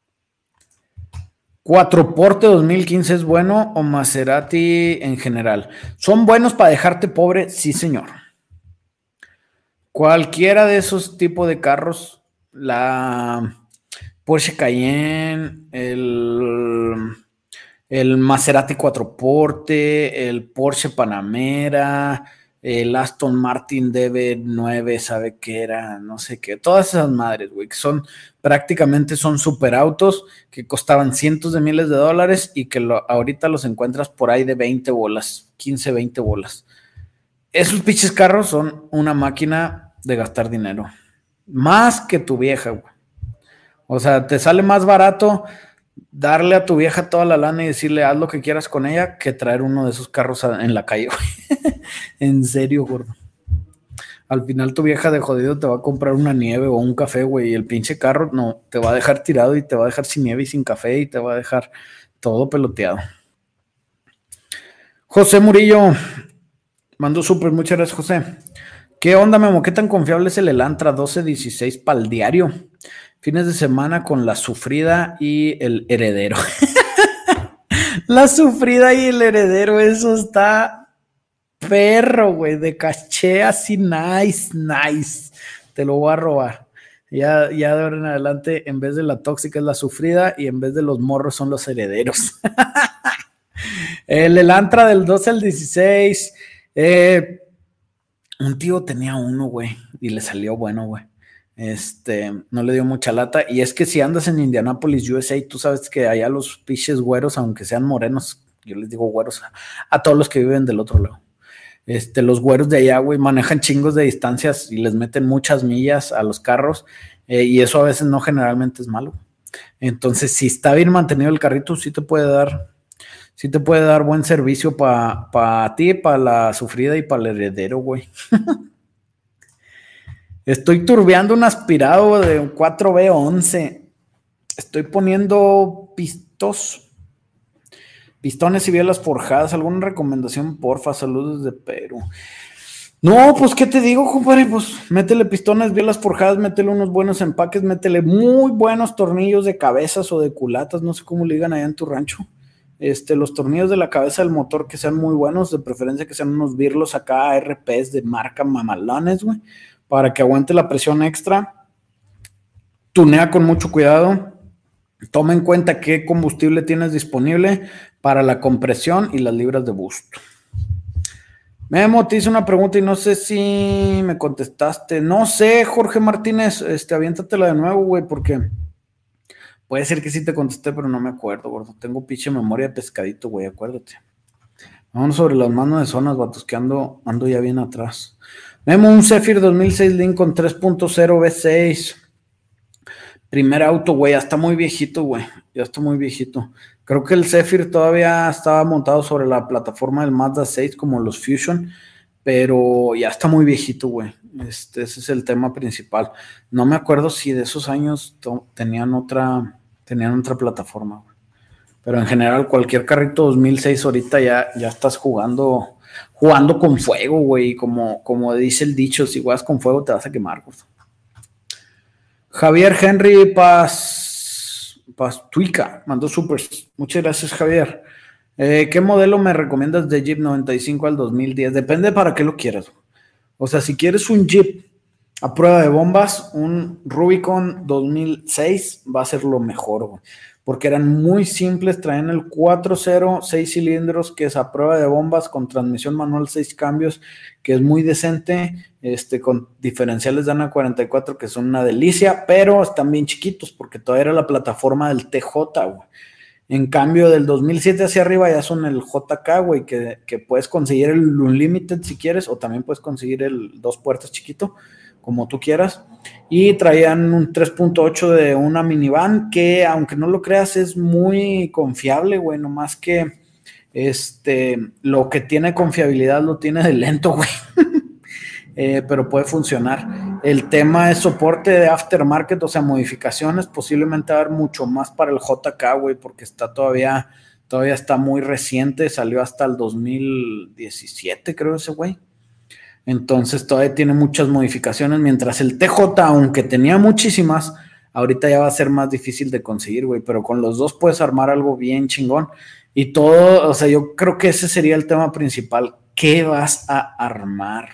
Speaker 1: Cuatro Porte dos mil quince es bueno, o Maserati en general. ¿Son buenos para dejarte pobre? Sí, señor. Cualquiera de esos tipos de carros, la Porsche Cayenne, el, el Maserati Cuatro Porte, el Porsche Panamera, el Aston Martin D B nueve, sabe qué era, no sé qué, todas esas madres, güey, que son prácticamente son superautos que costaban cientos de miles de dólares y que lo, ahorita los encuentras por ahí de veinte bolas, quince, veinte bolas. Esos pinches carros son una máquina de gastar dinero. Más que tu vieja, güey. O sea, te sale más barato darle a tu vieja toda la lana y decirle haz lo que quieras con ella que traer uno de esos carros en la calle, güey. En serio, gordo. Al final tu vieja de jodido te va a comprar una nieve o un café, güey, y el pinche carro no, te va a dejar tirado y te va a dejar sin nieve y sin café y te va a dejar todo peloteado. José Murillo mandó súper, muchas gracias, José. ¿Qué onda, Memo? ¿Qué tan confiable es el Elantra doce dieciséis para el diario? Fines de semana con la sufrida y el heredero. La sufrida y el heredero, eso está perro, güey, de caché así, nice, nice. Te lo voy a robar. Ya, ya de ahora en adelante, en vez de la tóxica es la sufrida y en vez de los morros son los herederos. El Elantra del doce al dieciséis. Eh, un tío tenía uno, güey, y le salió bueno, güey. Este, no le dio mucha lata. Y es que si andas en Indianapolis, U S A, tú sabes que allá los piches güeros, aunque sean morenos, yo les digo güeros a, a todos los que viven del otro lado. Este, los güeros de allá, güey, manejan chingos de distancias y les meten muchas millas a los carros, eh, y eso a veces no generalmente es malo. Entonces, si está bien mantenido el carrito, sí te puede dar, sí te puede dar buen servicio para pa ti, para la sufrida y para el heredero, güey. Estoy turbeando un aspirado de un cuatro B once. Estoy poniendo pistos, pistones y bielas forjadas. ¿Alguna recomendación, porfa? Saludos de Perú. No, pues, ¿qué te digo, compadre? Pues, métele pistones, bielas forjadas, métele unos buenos empaques, métele muy buenos tornillos de cabezas o de culatas, no sé cómo le digan allá en tu rancho. Este, los tornillos de la cabeza del motor que sean muy buenos, de preferencia que sean unos birlos acá, R Ps de marca mamalones, güey, para que aguante la presión extra. Tunea con mucho cuidado. Toma en cuenta qué combustible tienes disponible para la compresión y las libras de boost. Memo, te hice una pregunta y no sé si me contestaste. No sé, Jorge Martínez, este, aviéntatela de nuevo, güey, porque puede ser que sí te contesté, pero no me acuerdo, gordo. Tengo pinche memoria de pescadito, güey, acuérdate. Vamos sobre las manos de zonas, vatos, que ando, ando ya bien atrás. Memo, un Zephyr dos mil seis Lincoln tres punto cero V seis. Primer auto, güey, ya está muy viejito, güey. Ya está muy viejito. Creo que el Zephyr todavía estaba montado sobre la plataforma del Mazda seis como los Fusion, pero ya está muy viejito, güey. Este, ese es el tema principal. No me acuerdo si de esos años to- tenían otra, tenían otra plataforma, güey. Pero en general, cualquier carrito dos mil seis ahorita ya, ya estás jugando, jugando con fuego, güey. Como, como dice el dicho, si juegas con fuego te vas a quemar, güey. Javier Henry Paz, Pastuica mandó supers. Muchas gracias, Javier. Eh, ¿Qué modelo me recomiendas de Jeep noventa y cinco al dos mil diez? Depende para qué lo quieras. O sea, si quieres un Jeep a prueba de bombas, un Rubicon dos mil seis va a ser lo mejor, güey. Porque eran muy simples, traían el cuatro cero, seis cilindros, que es a prueba de bombas, con transmisión manual, seis cambios, que es muy decente, este, con diferenciales de ANA cuarenta y cuatro, que son una delicia, pero están bien chiquitos, porque todavía era la plataforma del T J, güey. En cambio, del dos mil siete hacia arriba ya son el J K, güey, que, que puedes conseguir el Unlimited si quieres, o también puedes conseguir el dos puertas chiquito, como tú quieras. Y traían un tres punto ocho de una minivan que, aunque no lo creas, es muy confiable, güey, nomás que este, lo que tiene confiabilidad lo tiene de lento, güey. Eh, pero puede funcionar. El tema es soporte de aftermarket, o sea, modificaciones, posiblemente va a haber mucho más para el J K, güey, porque está todavía, todavía está muy reciente, salió hasta el dos mil diecisiete, creo, ese güey. Entonces todavía tiene muchas modificaciones, mientras el T J, aunque tenía muchísimas, ahorita ya va a ser más difícil de conseguir, güey, pero con los dos puedes armar algo bien chingón. Y todo, o sea, yo creo que ese sería el tema principal. ¿Qué vas a armar?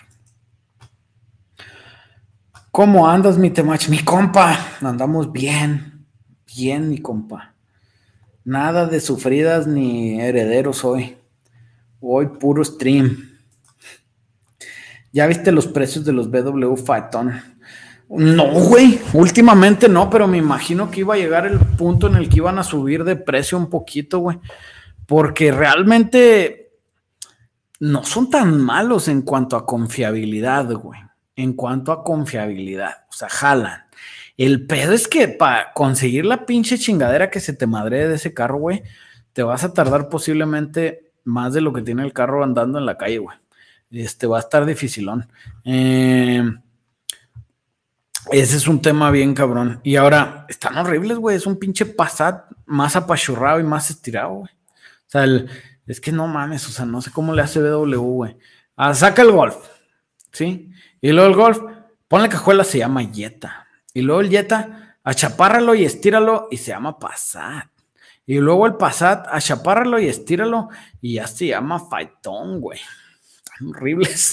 Speaker 1: ¿Cómo andas, mi temach? Mi compa, andamos bien, bien, mi compa. Nada de sufridas ni herederos hoy. Hoy puro stream. ¿Ya viste los precios de los B W Phaeton? No, güey, últimamente no, pero me imagino que iba a llegar el punto en el que iban a subir de precio un poquito, güey. Porque realmente no son tan malos en cuanto a confiabilidad, güey. En cuanto a confiabilidad, o sea, jalan. El pedo es que para conseguir la pinche chingadera que se te madre de ese carro, güey, te vas a tardar posiblemente más de lo que tiene el carro andando en la calle, güey. Este va a estar dificilón. Eh, ese es un tema bien cabrón. Y ahora, están horribles, güey. Es un pinche Passat más apachurrado y más estirado, güey. O sea, el, es que no mames, o sea, no sé cómo le hace B W, güey. Ah, saca el Golf, ¿sí? Y luego el Golf, ponle cajuela, se llama Jetta. Y luego el Jetta, achapárralo y estíralo y se llama Passat. Y luego el Passat, achapárralo y estíralo y ya se llama Phaeton, güey. Están horribles.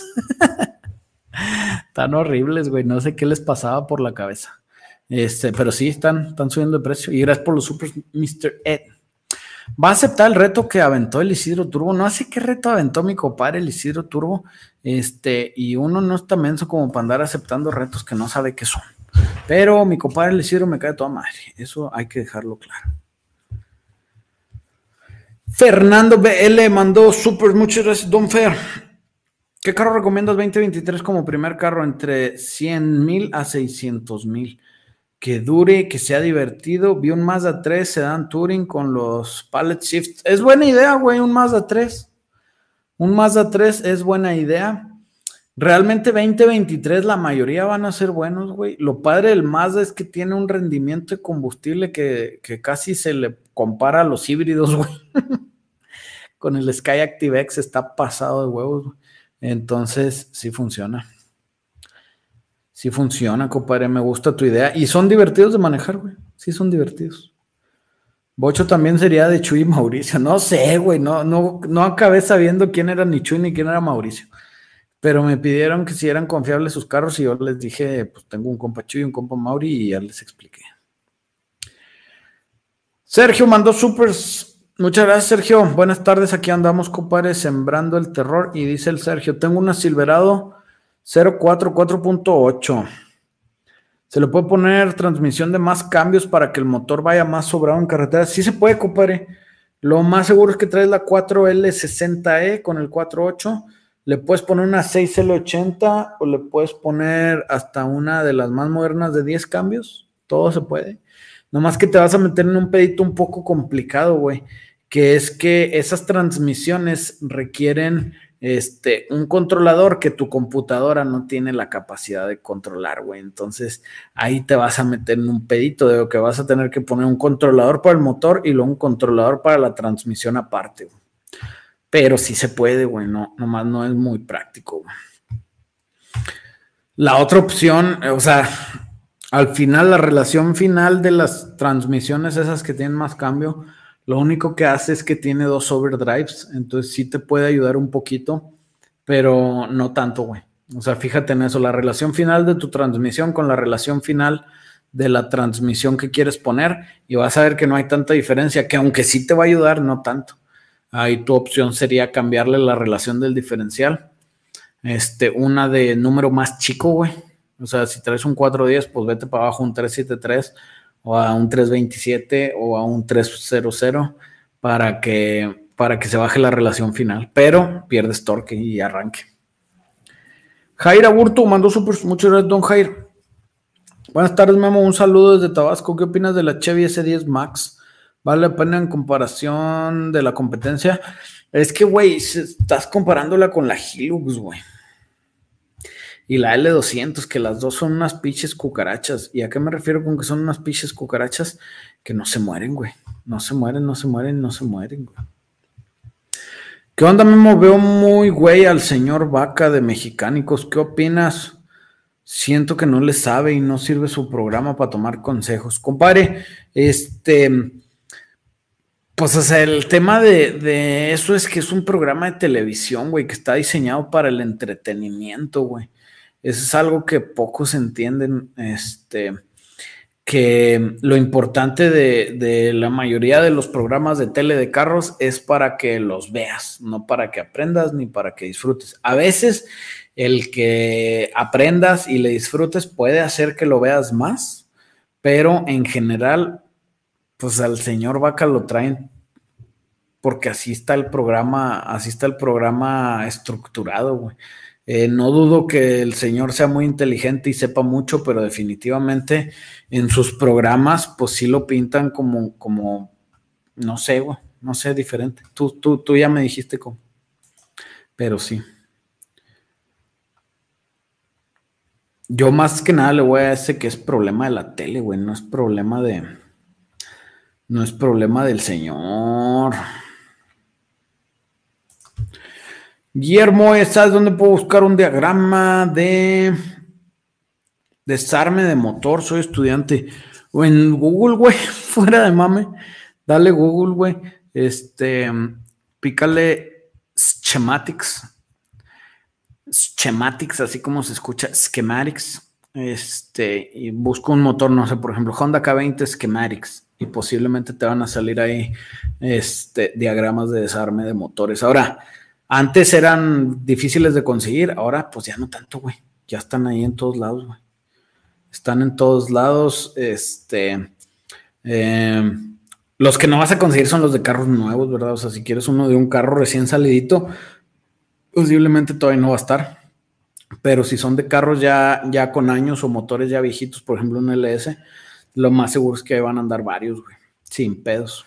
Speaker 1: Tan horribles, güey. No sé qué les pasaba por la cabeza. Este, pero sí, están, están subiendo de precio. Y gracias por los supers, mister Ed. ¿Va a aceptar el reto que aventó el Isidro Turbo? No sé qué reto aventó mi compadre el Isidro Turbo. Este, y uno no está menso como para andar aceptando retos que no sabe qué son. Pero mi compadre el Isidro me cae de toda madre. Eso hay que dejarlo claro. Fernando B L mandó supers. Muchas gracias, Don Fer. ¿Qué carro recomiendas veinte veintitrés como primer carro entre cien mil a seiscientos mil? Que dure, que sea divertido. Vi un Mazda tres Sedan Touring con los pallet shifts. Es buena idea, güey, un Mazda tres. Un Mazda tres es buena idea. Realmente veinte veintitrés la mayoría van a ser buenos, güey. Lo padre del Mazda es que tiene un rendimiento de combustible que, que casi se le compara a los híbridos, güey. Con el Sky Active X está pasado de huevos, güey. Entonces, sí funciona. Sí funciona, compadre. Me gusta tu idea. Y son divertidos de manejar, güey. Sí son divertidos. Bocho también sería de Chuy y Mauricio. No sé, güey. No, no, no acabé sabiendo quién era ni Chuy ni quién era Mauricio. Pero me pidieron que si eran confiables sus carros y yo les dije, pues tengo un compa Chuy y un compa Mauri y ya les expliqué. Sergio mandó supers. Muchas gracias, Sergio. Buenas tardes, aquí andamos, compadre, sembrando el terror. Y dice el Sergio, tengo una Silverado cero cuatro cuatro punto ocho. ¿Se le puede poner transmisión de más cambios para que el motor vaya más sobrado en carretera? Sí se puede, compadre. Lo más seguro es que traes la cuatro L sesenta E con el cuatro ocho. Le puedes poner una seis L ochenta o le puedes poner hasta una de las más modernas de diez cambios. Todo se puede. Nomás que te vas a meter en un pedito un poco complicado, güey, que es que esas transmisiones requieren este, un controlador que tu computadora no tiene la capacidad de controlar, güey. Entonces, ahí te vas a meter en un pedito de lo que vas a tener que poner un controlador para el motor y luego un controlador para la transmisión aparte, güey. Pero sí se puede, güey, no, nomás no es muy práctico, güey. La otra opción, o sea, al final, la relación final de las transmisiones esas que tienen más cambio, lo único que hace es que tiene dos overdrives, entonces sí te puede ayudar un poquito, pero no tanto, güey. O sea, fíjate en eso, la relación final de tu transmisión con la relación final de la transmisión que quieres poner y vas a ver que no hay tanta diferencia, que aunque sí te va a ayudar, no tanto. Ahí tu opción sería cambiarle la relación del diferencial. Este, una de número más chico, güey. O sea, si traes un cuatro diez, pues vete para abajo un tres siete tres o a un tres veintisiete o a un tres cero cero para que, para que se baje la relación final. Pero pierdes torque y arranque. Jair Aburto mandó super, muchas gracias, don Jair. Buenas tardes, Memo. Un saludo desde Tabasco. ¿Qué opinas de la Chevy S diez Max? ¿Vale la pena en comparación de la competencia? Es que, güey, estás comparándola con la Hilux, güey. Y la L doscientos, que las dos son unas pinches cucarachas. ¿Y a qué me refiero con que son unas pinches cucarachas? Que no se mueren, güey. No se mueren, no se mueren, no se mueren, güey. ¿Qué onda, Memo? Veo muy güey al señor Vaca de Mexicánicos. ¿Qué opinas? Siento que no le sabe y no sirve su programa para tomar consejos. Compadre, este... Pues, o sea, el tema de, de eso es que es un programa de televisión, güey, que está diseñado para el entretenimiento, güey. Eso es algo que pocos entienden, este, que lo importante de, de la mayoría de los programas de tele de carros es para que los veas, no para que aprendas ni para que disfrutes. A veces el que aprendas y le disfrutes puede hacer que lo veas más, pero en general, pues al señor Vaca lo traen porque así está el programa, así está el programa estructurado, güey. Eh, no dudo que el señor sea muy inteligente y sepa mucho, pero definitivamente en sus programas, pues sí lo pintan como, como no sé, güey, no sé, diferente. Tú, tú, tú ya me dijiste cómo, pero sí. Yo más que nada le voy a ese que es problema de la tele, güey, no es problema de, no es problema del señor. Guillermo, ¿sabes dónde puedo buscar un diagrama de desarme de motor? Soy estudiante. O en Google, güey, fuera de mame. Dale Google, güey. Este, pícale schematics. Schematics, así como se escucha, schematics. Este, y busco un motor, no sé, por ejemplo, Honda K veinte schematics. Y posiblemente te van a salir ahí este, diagramas de desarme de motores. Ahora, antes eran difíciles de conseguir, ahora pues ya no tanto, güey. Ya están ahí en todos lados, güey. Están en todos lados. Este, eh, los que no vas a conseguir son los de carros nuevos, ¿verdad? O sea, si quieres uno de un carro recién salidito, posiblemente todavía no va a estar. Pero si son de carros ya, ya con años o motores ya viejitos, por ejemplo un L S, lo más seguro es que van a andar varios, güey. Sin pedos.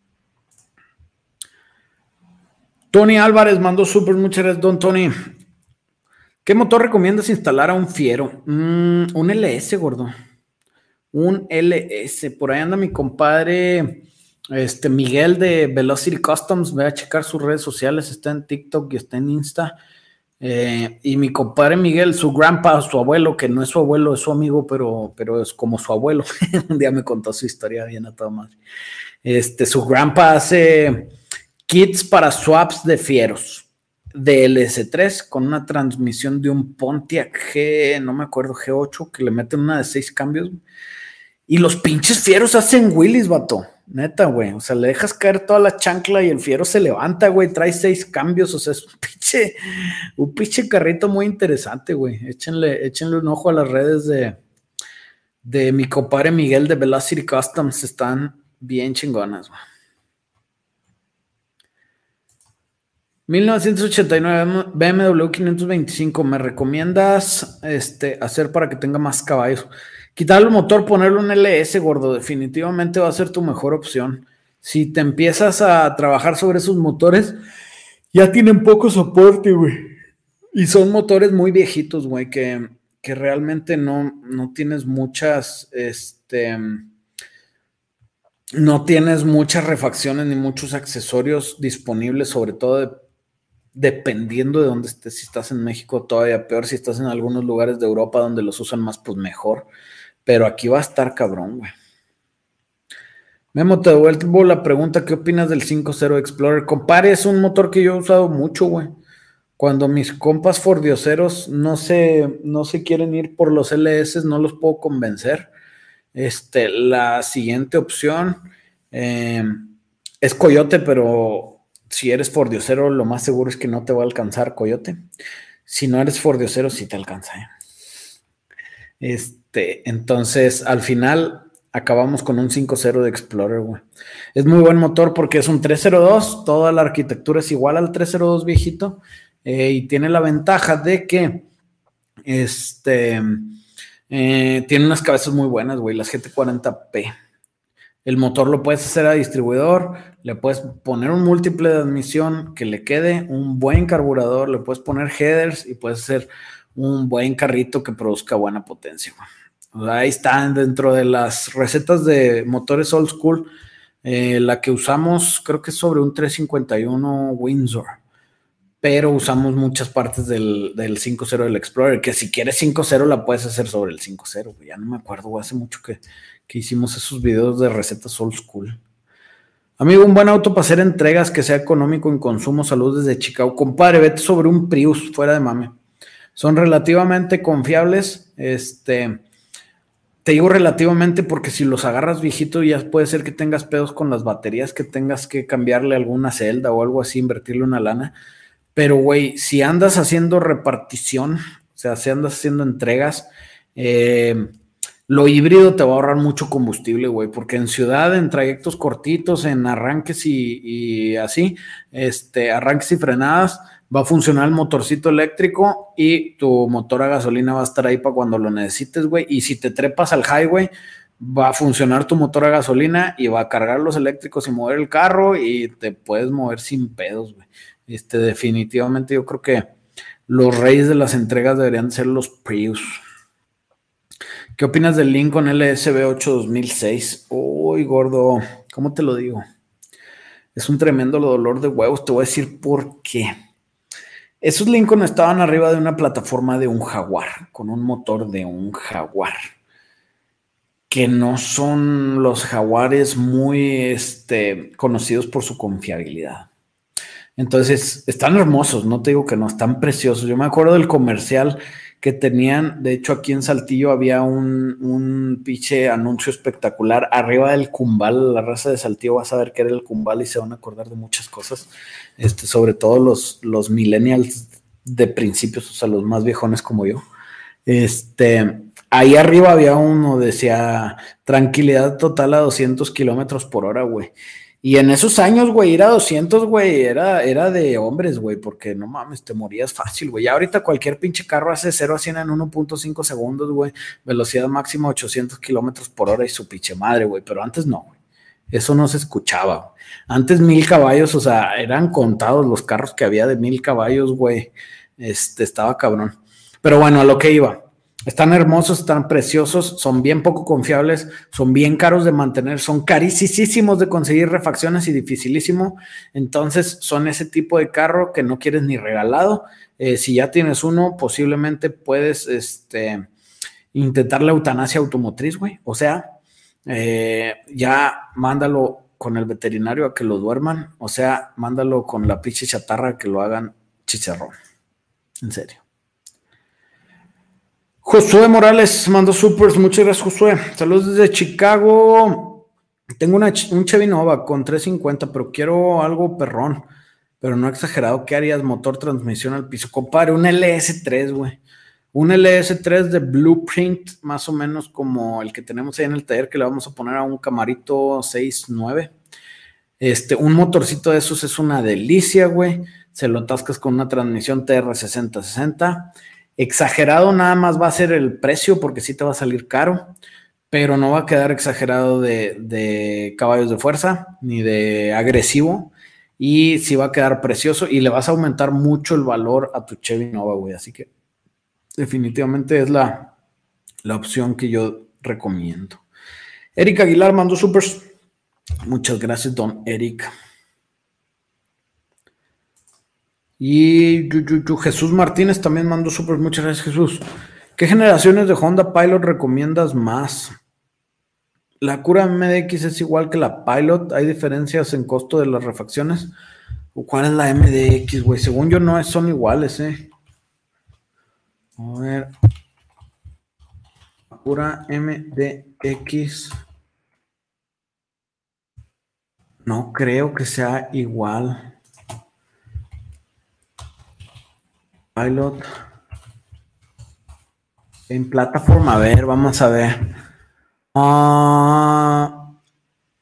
Speaker 1: Tony Álvarez mandó súper, muchas gracias, don Tony. ¿Qué motor recomiendas instalar a un Fiero? Mm, un L S, gordo. Un L S. Por ahí anda mi compadre este, Miguel de Velocity Customs. Ve a checar sus redes sociales. Está en TikTok y está en Insta. Eh, y mi compadre Miguel, su grandpa, su abuelo, que no es su abuelo, es su amigo, pero, pero es como su abuelo. Un día me contó su historia bien a toda madre. Este, su grandpa hace kits para swaps de fieros de L S tres con una transmisión de un Pontiac G, no me acuerdo, G ocho, que le meten una de seis cambios. Y los pinches fieros hacen wheelies, vato. Neta, güey. O sea, le dejas caer toda la chancla y el fiero se levanta, güey. Trae seis cambios. O sea, es un pinche, un pinche carrito muy interesante, güey. Échenle, échenle un ojo a las redes de, de mi compadre Miguel de Velocity Customs. Están bien chingonas, güey. mil novecientos ochenta y nueve B M W quinientos veinticinco. ¿Me recomiendas este, hacer para que tenga más caballos? Quitarle el motor, ponerle un L S, gordo. Definitivamente va a ser tu mejor opción. Si te empiezas a trabajar sobre esos motores, ya tienen poco soporte, güey. Y son motores muy viejitos, güey, que, que realmente no, no tienes muchas, este, no tienes muchas refacciones ni muchos accesorios disponibles, sobre todo de, dependiendo de dónde estés. Si estás en México, todavía peor. Si estás en algunos lugares de Europa donde los usan más, pues mejor. Pero aquí va a estar cabrón, güey. Memo, te devuelvo la pregunta, ¿qué opinas del cinco cero Explorer? Compare, es un motor que yo he usado mucho, güey. Cuando mis compas fordioseros no se, no se quieren ir por los L S, no los puedo convencer. Este, la siguiente opción eh, es Coyote, pero si eres fordiosero, lo más seguro es que no te va a alcanzar Coyote. Si no eres fordiosero, sí te alcanza. ¿eh? Este, entonces, al final acabamos con un cinco cero de Explorer, güey. Es muy buen motor porque es un tres cero dos, toda la arquitectura es igual al tres cero dos viejito, eh, y tiene la ventaja de que este, eh, tiene unas cabezas muy buenas, güey, las G T cuarenta P. El motor lo puedes hacer a distribuidor, le puedes poner un múltiple de admisión que le quede, un buen carburador, le puedes poner headers y puedes hacer un buen carrito que produzca buena potencia. O sea, ahí están dentro de las recetas de motores old school. Eh, la que usamos creo que es sobre un trescientos cincuenta y uno Windsor, pero usamos muchas partes del, del cinco cero del Explorer, que si quieres cinco cero la puedes hacer sobre el cinco cero. Ya no me acuerdo, hace mucho que, que hicimos esos videos de recetas old school. Amigo, un buen auto para hacer entregas, que sea económico en consumo. Saludos desde Chicago. Compadre, vete sobre un Prius, fuera de mame. Son relativamente confiables. Este, te digo relativamente porque si los agarras viejitos ya puede ser que tengas pedos con las baterías, que tengas que cambiarle alguna celda o algo así, invertirle una lana. Pero, güey, si andas haciendo repartición, o sea, si andas haciendo entregas, eh, lo híbrido te va a ahorrar mucho combustible, güey, porque en ciudad, en trayectos cortitos, en arranques y, y así, este, arranques y frenadas, va a funcionar el motorcito eléctrico y tu motor a gasolina va a estar ahí para cuando lo necesites, güey. Y si te trepas al highway, va a funcionar tu motor a gasolina y va a cargar los eléctricos y mover el carro y te puedes mover sin pedos, güey. Este, definitivamente yo creo que los reyes de las entregas deberían ser los Prius. ¿Qué opinas del Lincoln L S B ocho dos mil seis? Uy, gordo, ¿cómo te lo digo? Es un tremendo dolor de huevos, te voy a decir por qué. Esos Lincoln estaban arriba de una plataforma de un Jaguar, con un motor de un Jaguar, que no son los Jaguares muy este, conocidos por su confiabilidad. Entonces, están hermosos, no te digo que no, están preciosos. Yo me acuerdo del comercial que tenían, de hecho aquí en Saltillo había un, un pinche anuncio espectacular arriba del Cumbal. La raza de Saltillo va a saber qué era el Cumbal y se van a acordar de muchas cosas, este, sobre todo los, los millennials de principios, o sea, los más viejones como yo. Este, ahí arriba había uno, decía, tranquilidad total a doscientos kilómetros por hora, güey. Y en esos años, güey, ir a doscientos, güey, era, era de hombres, güey, porque no mames, te morías fácil, güey. Ya ahorita cualquier pinche carro hace cero a cien en uno punto cinco segundos, güey. Velocidad máxima ochocientos kilómetros por hora y su pinche madre, güey. Pero antes no, güey. Eso no se escuchaba. Antes mil caballos, o sea, eran contados los carros que había de mil caballos, güey. Este, estaba cabrón. Pero bueno, a lo que iba. Están hermosos, están preciosos, son bien poco confiables, son bien caros de mantener, son carísimos de conseguir refacciones y dificilísimo. Entonces son ese tipo de carro que no quieres ni regalado. Eh, si ya tienes uno, posiblemente puedes este, intentar la eutanasia automotriz, güey. O sea, eh, ya mándalo con el veterinario a que lo duerman. O sea, mándalo con la pinche chatarra a que lo hagan chicharrón. En serio. Josué Morales mandó supers, muchas gracias, Josué. Saludos desde Chicago. Tengo una, un Chevy Nova con trescientos cincuenta, pero quiero algo perrón, pero no exagerado. ¿Qué harías? Motor, transmisión al piso. Compadre, un L S tres, güey. Un L S tres de Blueprint, más o menos como el que tenemos ahí en el taller, que le vamos a poner a un Camarito seis nueve. Este, un motorcito de esos es una delicia, güey. Se lo atascas con una transmisión T R sesenta sesenta. Exagerado nada más va a ser el precio porque sí te va a salir caro, pero no va a quedar exagerado de, de caballos de fuerza ni de agresivo. y sí va a quedar precioso y le vas a aumentar mucho el valor a tu Chevy Nova, güey. Así que definitivamente es la, la opción que yo recomiendo. Eric Aguilar mandó supers. Muchas gracias, don Eric. Y yu, yu, yu, Jesús Martínez también mandó supers. Muchas gracias, Jesús. ¿Qué generaciones de Honda Pilot recomiendas más? ¿La Acura M D X es igual que la Pilot? ¿Hay diferencias en costo de las refacciones? ¿Cuál es la M D X, güey? Según yo no son iguales, ¿eh? A ver. Acura M D X. No creo que sea igual. Pilot. En plataforma, a ver, vamos a ver. Ah... Uh,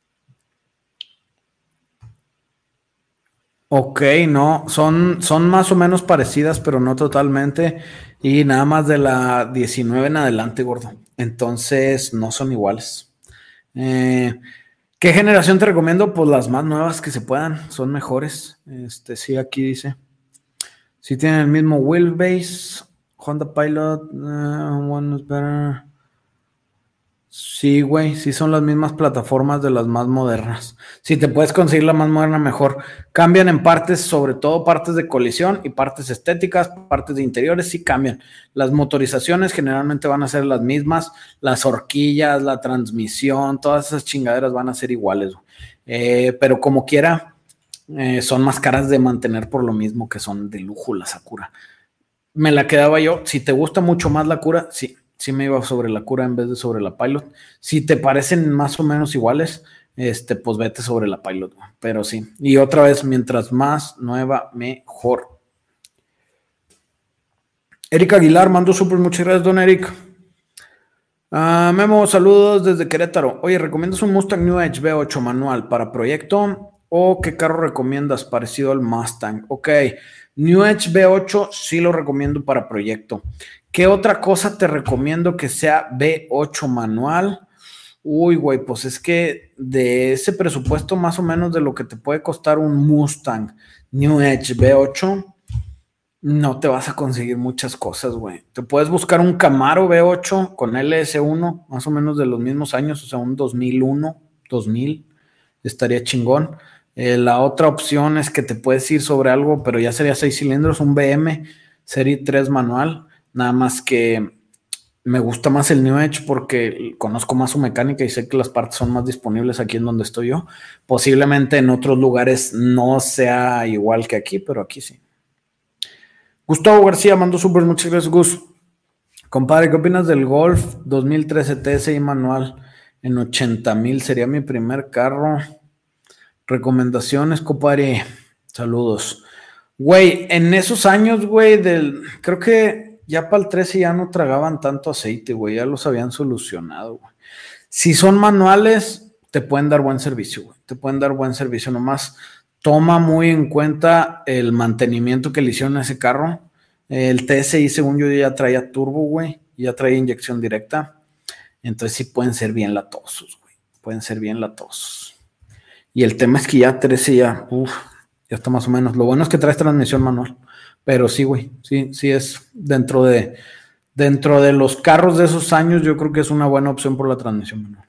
Speaker 1: ok, no, son, son más o menos parecidas, pero no totalmente. Y nada más de la diecinueve en adelante, gordo. Entonces, no son iguales. Eh, ¿Qué generación te recomiendo? Pues las más nuevas que se puedan, son mejores. Este, sí, aquí dice. Sí tienen el mismo wheelbase. Honda Pilot, uh, one is better. Sí, güey, sí son las mismas plataformas de las más modernas. Si te puedes conseguir la más moderna, mejor. Cambian en partes, sobre todo partes de colisión y partes estéticas, partes de interiores, sí cambian. Las motorizaciones generalmente van a ser las mismas, las horquillas, la transmisión, todas esas chingaderas van a ser iguales. Eh, pero como quiera, eh, son más caras de mantener por lo mismo que son de lujo las Acura. Me la quedaba yo. Si te gusta mucho más la Acura, sí. Sí me iba sobre la Acura en vez de sobre la Pilot. Si te parecen más o menos iguales, este, pues vete sobre la Pilot. Pero sí. Y otra vez, mientras más nueva, mejor. Eric Aguilar mandó súper. Muchas gracias, don Eric. Uh, Memo, saludos desde Querétaro. Oye, ¿recomiendas un Mustang New Edge V ocho manual para proyecto? ¿O qué carro recomiendas parecido al Mustang? Ok, New Edge V ocho sí lo recomiendo para proyecto. ¿Qué otra cosa te recomiendo que sea V ocho manual? Uy, güey, pues es que de ese presupuesto más o menos de lo que te puede costar un Mustang New Edge V ocho, no te vas a conseguir muchas cosas, güey. Te puedes buscar un Camaro V ocho con L S uno, más o menos de los mismos años, o sea, un dos mil uno, dos mil, estaría chingón. Eh, la otra opción es que te puedes ir sobre algo, pero ya sería seis cilindros, un B M Serie tres manual. Nada más que me gusta más el New Edge porque conozco más su mecánica y sé que las partes son más disponibles aquí en donde estoy yo. Posiblemente en otros lugares no sea igual que aquí, pero aquí sí. Gustavo García mandó súper, muchas gracias, Gus. Compadre, ¿qué opinas del Golf dos mil trece T S I manual en ochenta mil? Sería mi primer carro. Recomendaciones, compadre. Saludos. Güey, en esos años, güey, del, creo que ya para el trece ya no tragaban tanto aceite, güey, ya los habían solucionado, güey. Si son manuales, te pueden dar buen servicio, güey, te pueden dar buen servicio, nomás toma muy en cuenta el mantenimiento que le hicieron a ese carro. El T S I, según yo, ya traía turbo, güey, ya traía inyección directa, entonces sí pueden ser bien latosos, güey, pueden ser bien latosos. Y el tema es que ya trece ya, uff, ya está más o menos. Lo bueno es que traes transmisión manual. Pero sí, güey, sí, sí es dentro de, dentro de los carros de esos años, yo creo que es una buena opción por la transmisión manual.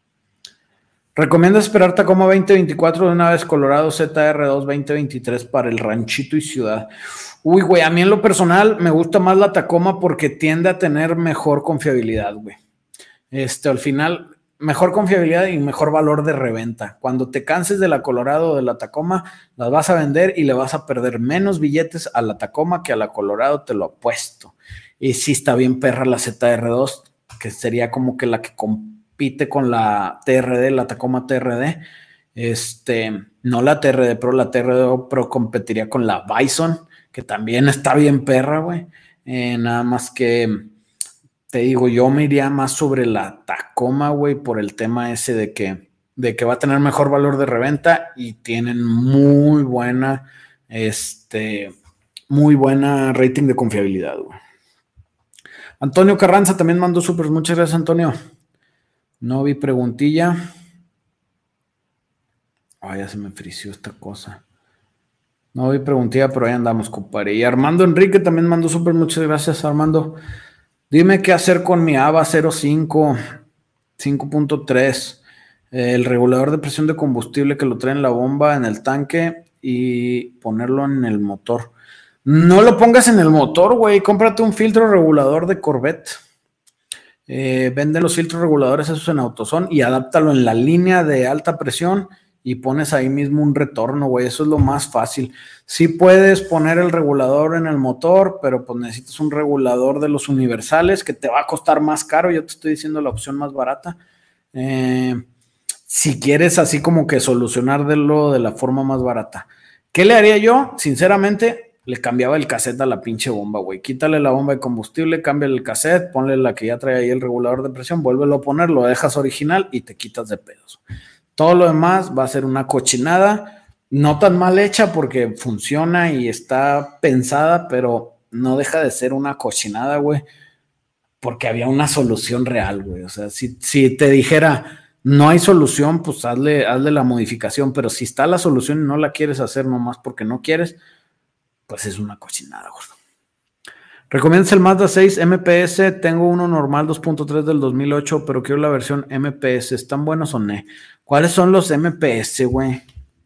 Speaker 1: ¿Recomiendas esperar Tacoma veinte veinticuatro de una vez Colorado Z R dos veinte veintitrés para el ranchito y ciudad? Uy, güey, a mí en lo personal me gusta más la Tacoma porque tiende a tener mejor confiabilidad, güey. Este, al final... mejor confiabilidad y mejor valor de reventa. Cuando te canses de la Colorado o de la Tacoma, las vas a vender y le vas a perder menos billetes a la Tacoma que a la Colorado, te lo apuesto. Y sí está bien perra la Z R dos, que sería como que la que compite con la T R D, la Tacoma T R D. Este, no la T R D Pro, la T R D Pro competiría con la Bison, que también está bien perra, güey. Eh, nada más que... te digo, yo me iría más sobre la Tacoma, güey, por el tema ese de que, de que va a tener mejor valor de reventa y tienen muy buena, este, muy buena rating de confiabilidad, güey. Antonio Carranza también mandó súper. Muchas gracias, Antonio. No vi preguntilla. Ay, ya se me frició esta cosa. No vi preguntilla, pero ahí andamos, compadre. Y Armando Enrique también mandó súper, muchas gracias, Armando. Dime qué hacer con mi A B A cero cinco, cinco punto tres, eh, el regulador de presión de combustible que lo trae en la bomba, en el tanque y ponerlo en el motor. No lo pongas en el motor, güey. Cómprate un filtro regulador de Corvette. Eh, venden los filtros reguladores esos en AutoZone y adáptalo en la línea de alta presión y pones ahí mismo un retorno, güey. Eso es lo más fácil. Sí puedes poner el regulador en el motor, pero pues necesitas un regulador de los universales que te va a costar más caro. Yo te estoy diciendo la opción más barata. Eh, si quieres así como que solucionarlo de la forma más barata. ¿Qué le haría yo? Sinceramente, le cambiaba el cassette a la pinche bomba, güey. Quítale la bomba de combustible, cámbiale el cassette, ponle la que ya trae ahí el regulador de presión, vuélvelo a poner, lo dejas original y te quitas de pedos. Todo lo demás va a ser una cochinada, no tan mal hecha porque funciona y está pensada, pero no deja de ser una cochinada, güey, porque había una solución real, güey. O sea, si, si te dijera no hay solución, pues hazle, hazle la modificación, pero si está la solución y no la quieres hacer nomás porque no quieres, pues es una cochinada, gordo. ¿Recomiendas el Mazda seis M P S? Tengo uno normal dos punto tres del dos mil ocho, pero quiero la versión M P S. ¿Están buenos o no? ¿Cuáles son los M P S, güey?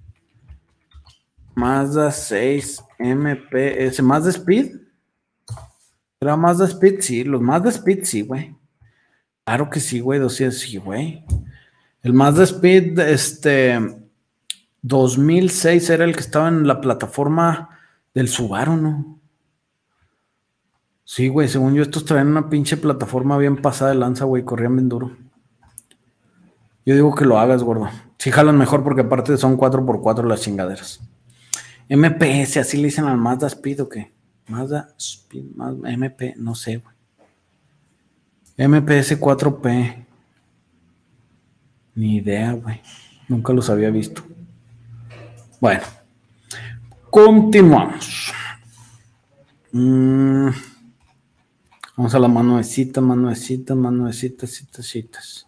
Speaker 1: Mazda seis M P S. ¿Mazda Speed? ¿Era Mazda Speed? Sí, los Mazda Speed, sí, güey. Claro que sí, güey. doscientos, sí, güey. El Mazda Speed, este, dos mil seis era el que estaba en la plataforma del Subaru, ¿no? Sí, güey, según yo, estos traen una pinche plataforma bien pasada de lanza, güey, corrían bien duro. Yo digo que lo hagas, gordo. Sí jalan mejor porque aparte son cuatro por cuatro las chingaderas. M P S, así le dicen al Mazda Speed o qué. Mazda Speed, Mazda, M P, no sé, güey. M P S cuatro P. Ni idea, güey. Nunca los había visto. Bueno, continuamos. Mm. Vamos a la manuecita, manuecita, manuecita, citas, citas.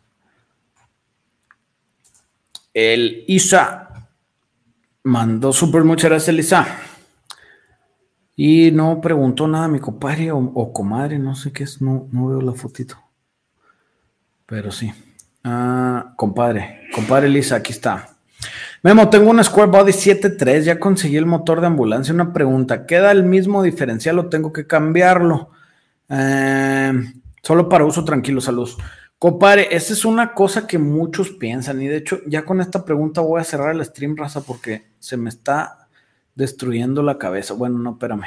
Speaker 1: El Isa mandó súper muchas gracias, Isa. Y no preguntó nada mi compadre o, o comadre, no sé qué es, no, no veo la fotito. Pero sí. Ah, compadre, compadre Lisa, aquí está. Memo, tengo una Square Body siete punto tres, ya conseguí el motor de ambulancia. Una pregunta, ¿queda el mismo diferencial o tengo que cambiarlo? Eh, solo para uso tranquilo, saludos. Compadre, esa es una cosa que muchos piensan y de hecho ya con esta pregunta voy a cerrar el stream, raza, porque se me está destruyendo la cabeza. Bueno, no, espérame.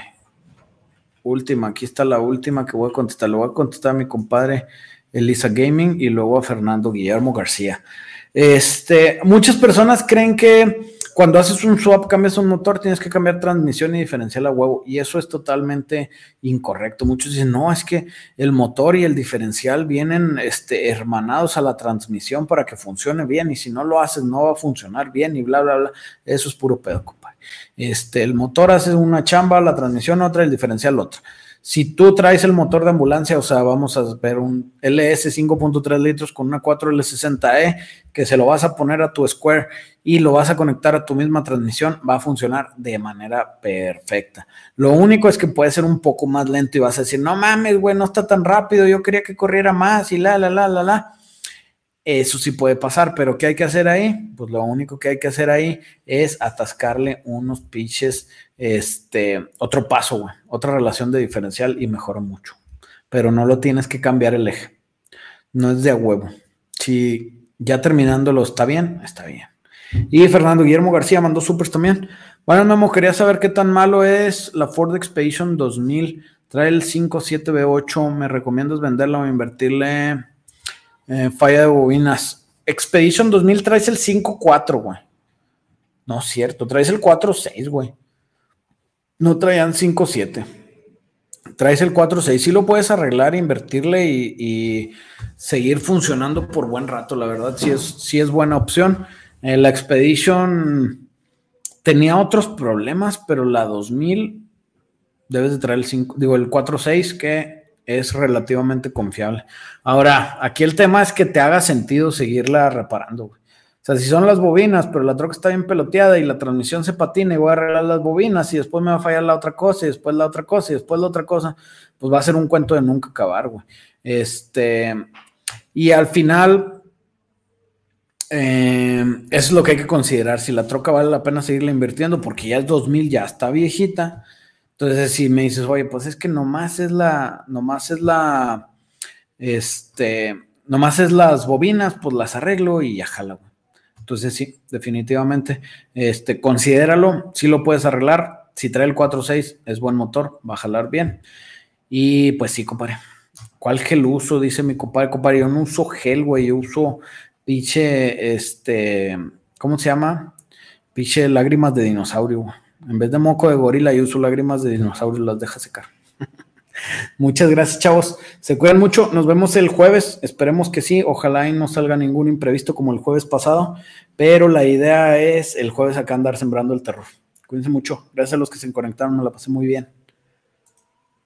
Speaker 1: Última, aquí está la última que voy a contestar. Le voy a contestar a mi compadre Elisa Gaming y luego a Fernando Guillermo García. Este, muchas personas creen que cuando haces un swap, cambias un motor, tienes que cambiar transmisión y diferencial a huevo, y eso es totalmente incorrecto. Muchos dicen, no, es que el motor y el diferencial vienen este, hermanados a la transmisión para que funcione bien, y si no lo haces, no va a funcionar bien, y bla, bla, bla. Eso es puro pedo, compadre. Este, el motor hace una chamba, la transmisión otra, el diferencial otra. Si tú traes el motor de ambulancia, o sea, vamos a ver un L S cinco punto tres litros con una cuatro L sesenta E, que se lo vas a poner a tu Square y lo vas a conectar a tu misma transmisión, va a funcionar de manera perfecta. Lo único es que puede ser un poco más lento y vas a decir, no mames, güey, no está tan rápido, yo quería que corriera más y la, la, la, la, la. Eso sí puede pasar, pero ¿qué hay que hacer ahí? Pues lo único que hay que hacer ahí es atascarle unos pinches, este, otro paso, güey, otra relación de diferencial y mejora mucho. Pero no lo tienes que cambiar el eje. No es de a huevo. Si ya terminándolo está bien, está bien. Y Fernando Guillermo García mandó supers también. Bueno, Memo, quería saber qué tan malo es la Ford Expedition dos mil. Trae el cinco siete V ocho. ¿Me recomiendas venderla o invertirle? Eh, falla de bobinas. Expedition dos mil traes el cinco cuatro, güey. No es cierto, traes el cuatro seis, güey. No traían cinco siete. Traes el cuatro seis. Sí lo puedes arreglar, invertirle y, y seguir funcionando por buen rato, la verdad. Sí es, sí es buena opción. Eh, la Expedition tenía otros problemas, pero la dos mil debes de traer el cinco, digo, el cuatro seis, que es relativamente confiable. Ahora, aquí el tema es que te haga sentido seguirla reparando, güey. O sea, si son las bobinas, pero la troca está bien peloteada y la transmisión se patina y voy a arreglar las bobinas y después me va a fallar la otra cosa y después la otra cosa y después la otra cosa, pues va a ser un cuento de nunca acabar, güey. Este, y al final, eh, eso es lo que hay que considerar, si la troca vale la pena seguirla invirtiendo, porque ya es dos mil, ya está viejita. Entonces, si me dices, oye, pues es que nomás es la, nomás es la, este, nomás es las bobinas, pues las arreglo y ya jala, güey. Entonces sí, definitivamente, este, considéralo, si lo puedes arreglar, si trae el cuatro seis, es buen motor, va a jalar bien. Y pues sí, compadre. ¿Cuál gel uso? Dice mi compadre, compadre, yo no uso gel, güey, yo uso pinche, este, ¿cómo se llama? Pinche lágrimas de dinosaurio, güey. En vez de moco de gorila, yo uso lágrimas de dinosaurio, las deja secar. Muchas gracias, chavos. Se cuidan mucho. Nos vemos el jueves. Esperemos que sí. Ojalá y no salga ningún imprevisto como el jueves pasado. Pero la idea es el jueves acá andar sembrando el terror. Cuídense mucho. Gracias a los que se conectaron. Me la pasé muy bien.